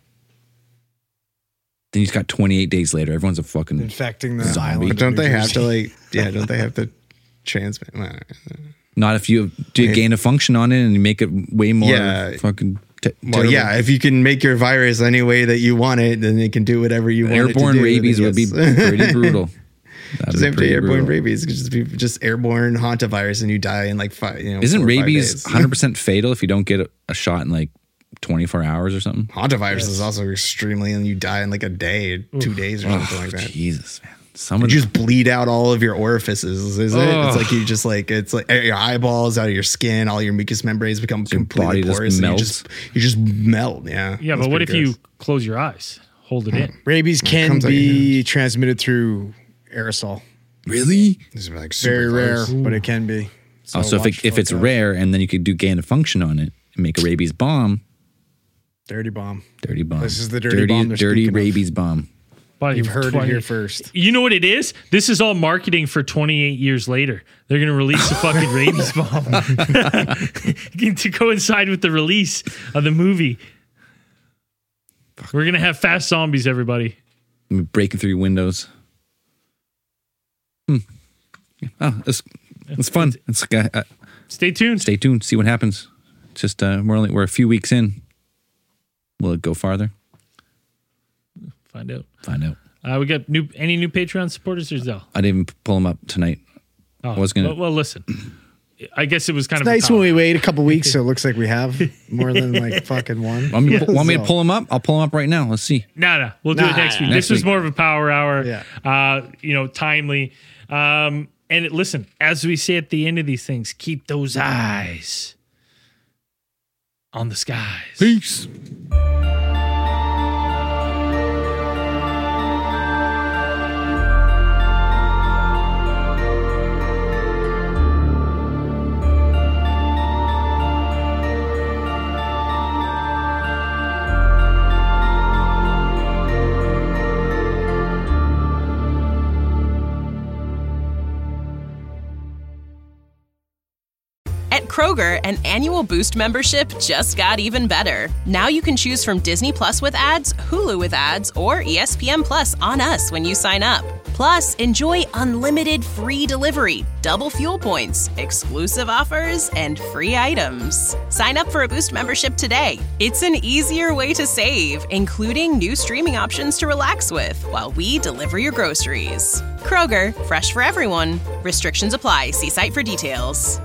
Then you just got 28 days later. Everyone's a fucking Infecting the Zombie. island. But don't of New they have Jersey. to don't they have to transmit? Well, not if you do gain a function on it and you make it way more Yeah. fucking Well, yeah, if you can make your virus any way that you want it, then it can do whatever you want it to airborne do. rabies would be Yes. pretty brutal. That'd Just be empty pretty airborne brutal. rabies. It could just be just airborne hantavirus, and you die in like 5. Isn't 4 or 5 rabies days. 100% fatal if you don't get a shot in like 24 hours or something? Hantavirus is also extremely, and you die in like a day, 2 days, or something like that. Jesus, man. Some You of just bleed out all of your orifices, is it? It's like you just like it's like your eyeballs out of your skin, all your mucous membranes become your completely body just porous. And melts. you just melt. Yeah. Yeah, That's but what pretty if gross. you close your eyes, hold it in? Rabies can comes out your be transmitted through aerosol. really? This is like Very super rare, close. but it can be. So watch if for it's that. rare and then you could do gain of function on it and make a rabies bomb, Dirty bomb. dirty bomb. This is the dirty bomb they're dirty speaking of. rabies bomb. But You've heard it 20 here first. You know what it is? This is all marketing for 28 years later. They're going to release a fucking rabies bomb to coincide with the release of the movie. We're going to have fast zombies, everybody. Breaking through windows. Oh, it's fun. It's Stay tuned. stay tuned. See what happens. Just we're a few weeks in. Will it go farther? Find out. Find out. We got any new Patreon supporters or Zell? I didn't even pull them up tonight. Oh, I was gonna. well, listen. I guess it was kind It's of nice when we wait a couple weeks, so it looks like we have more than like fucking one. Want me to pull them up? I'll pull them up right now. Let's see. No, we'll do it next week. Next This was week. more of a power hour. Yeah. Timely. Listen, as we say at the end of these things, keep those eyes on the skies. Peace. At Kroger, an annual Boost membership just got even better. Now you can choose from Disney Plus with ads, Hulu with ads, or ESPN Plus on us when you sign up. Plus, enjoy unlimited free delivery, double fuel points, exclusive offers, and free items. Sign up for a Boost membership today. It's an easier way to save, including new streaming options to relax with while we deliver your groceries. Kroger, fresh for everyone. Restrictions apply. See site for details.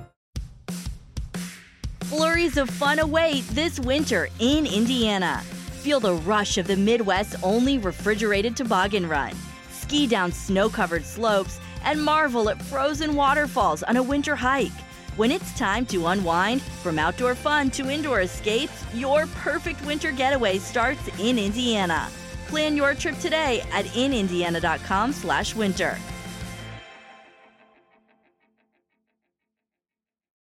Flurries of fun await this winter in Indiana. Feel the rush of the Midwest's only refrigerated toboggan run. Ski down snow-covered slopes and marvel at frozen waterfalls on a winter hike. When it's time to unwind, from outdoor fun to indoor escapes, your perfect winter getaway starts in Indiana. Plan your trip today at inindiana.com/winter.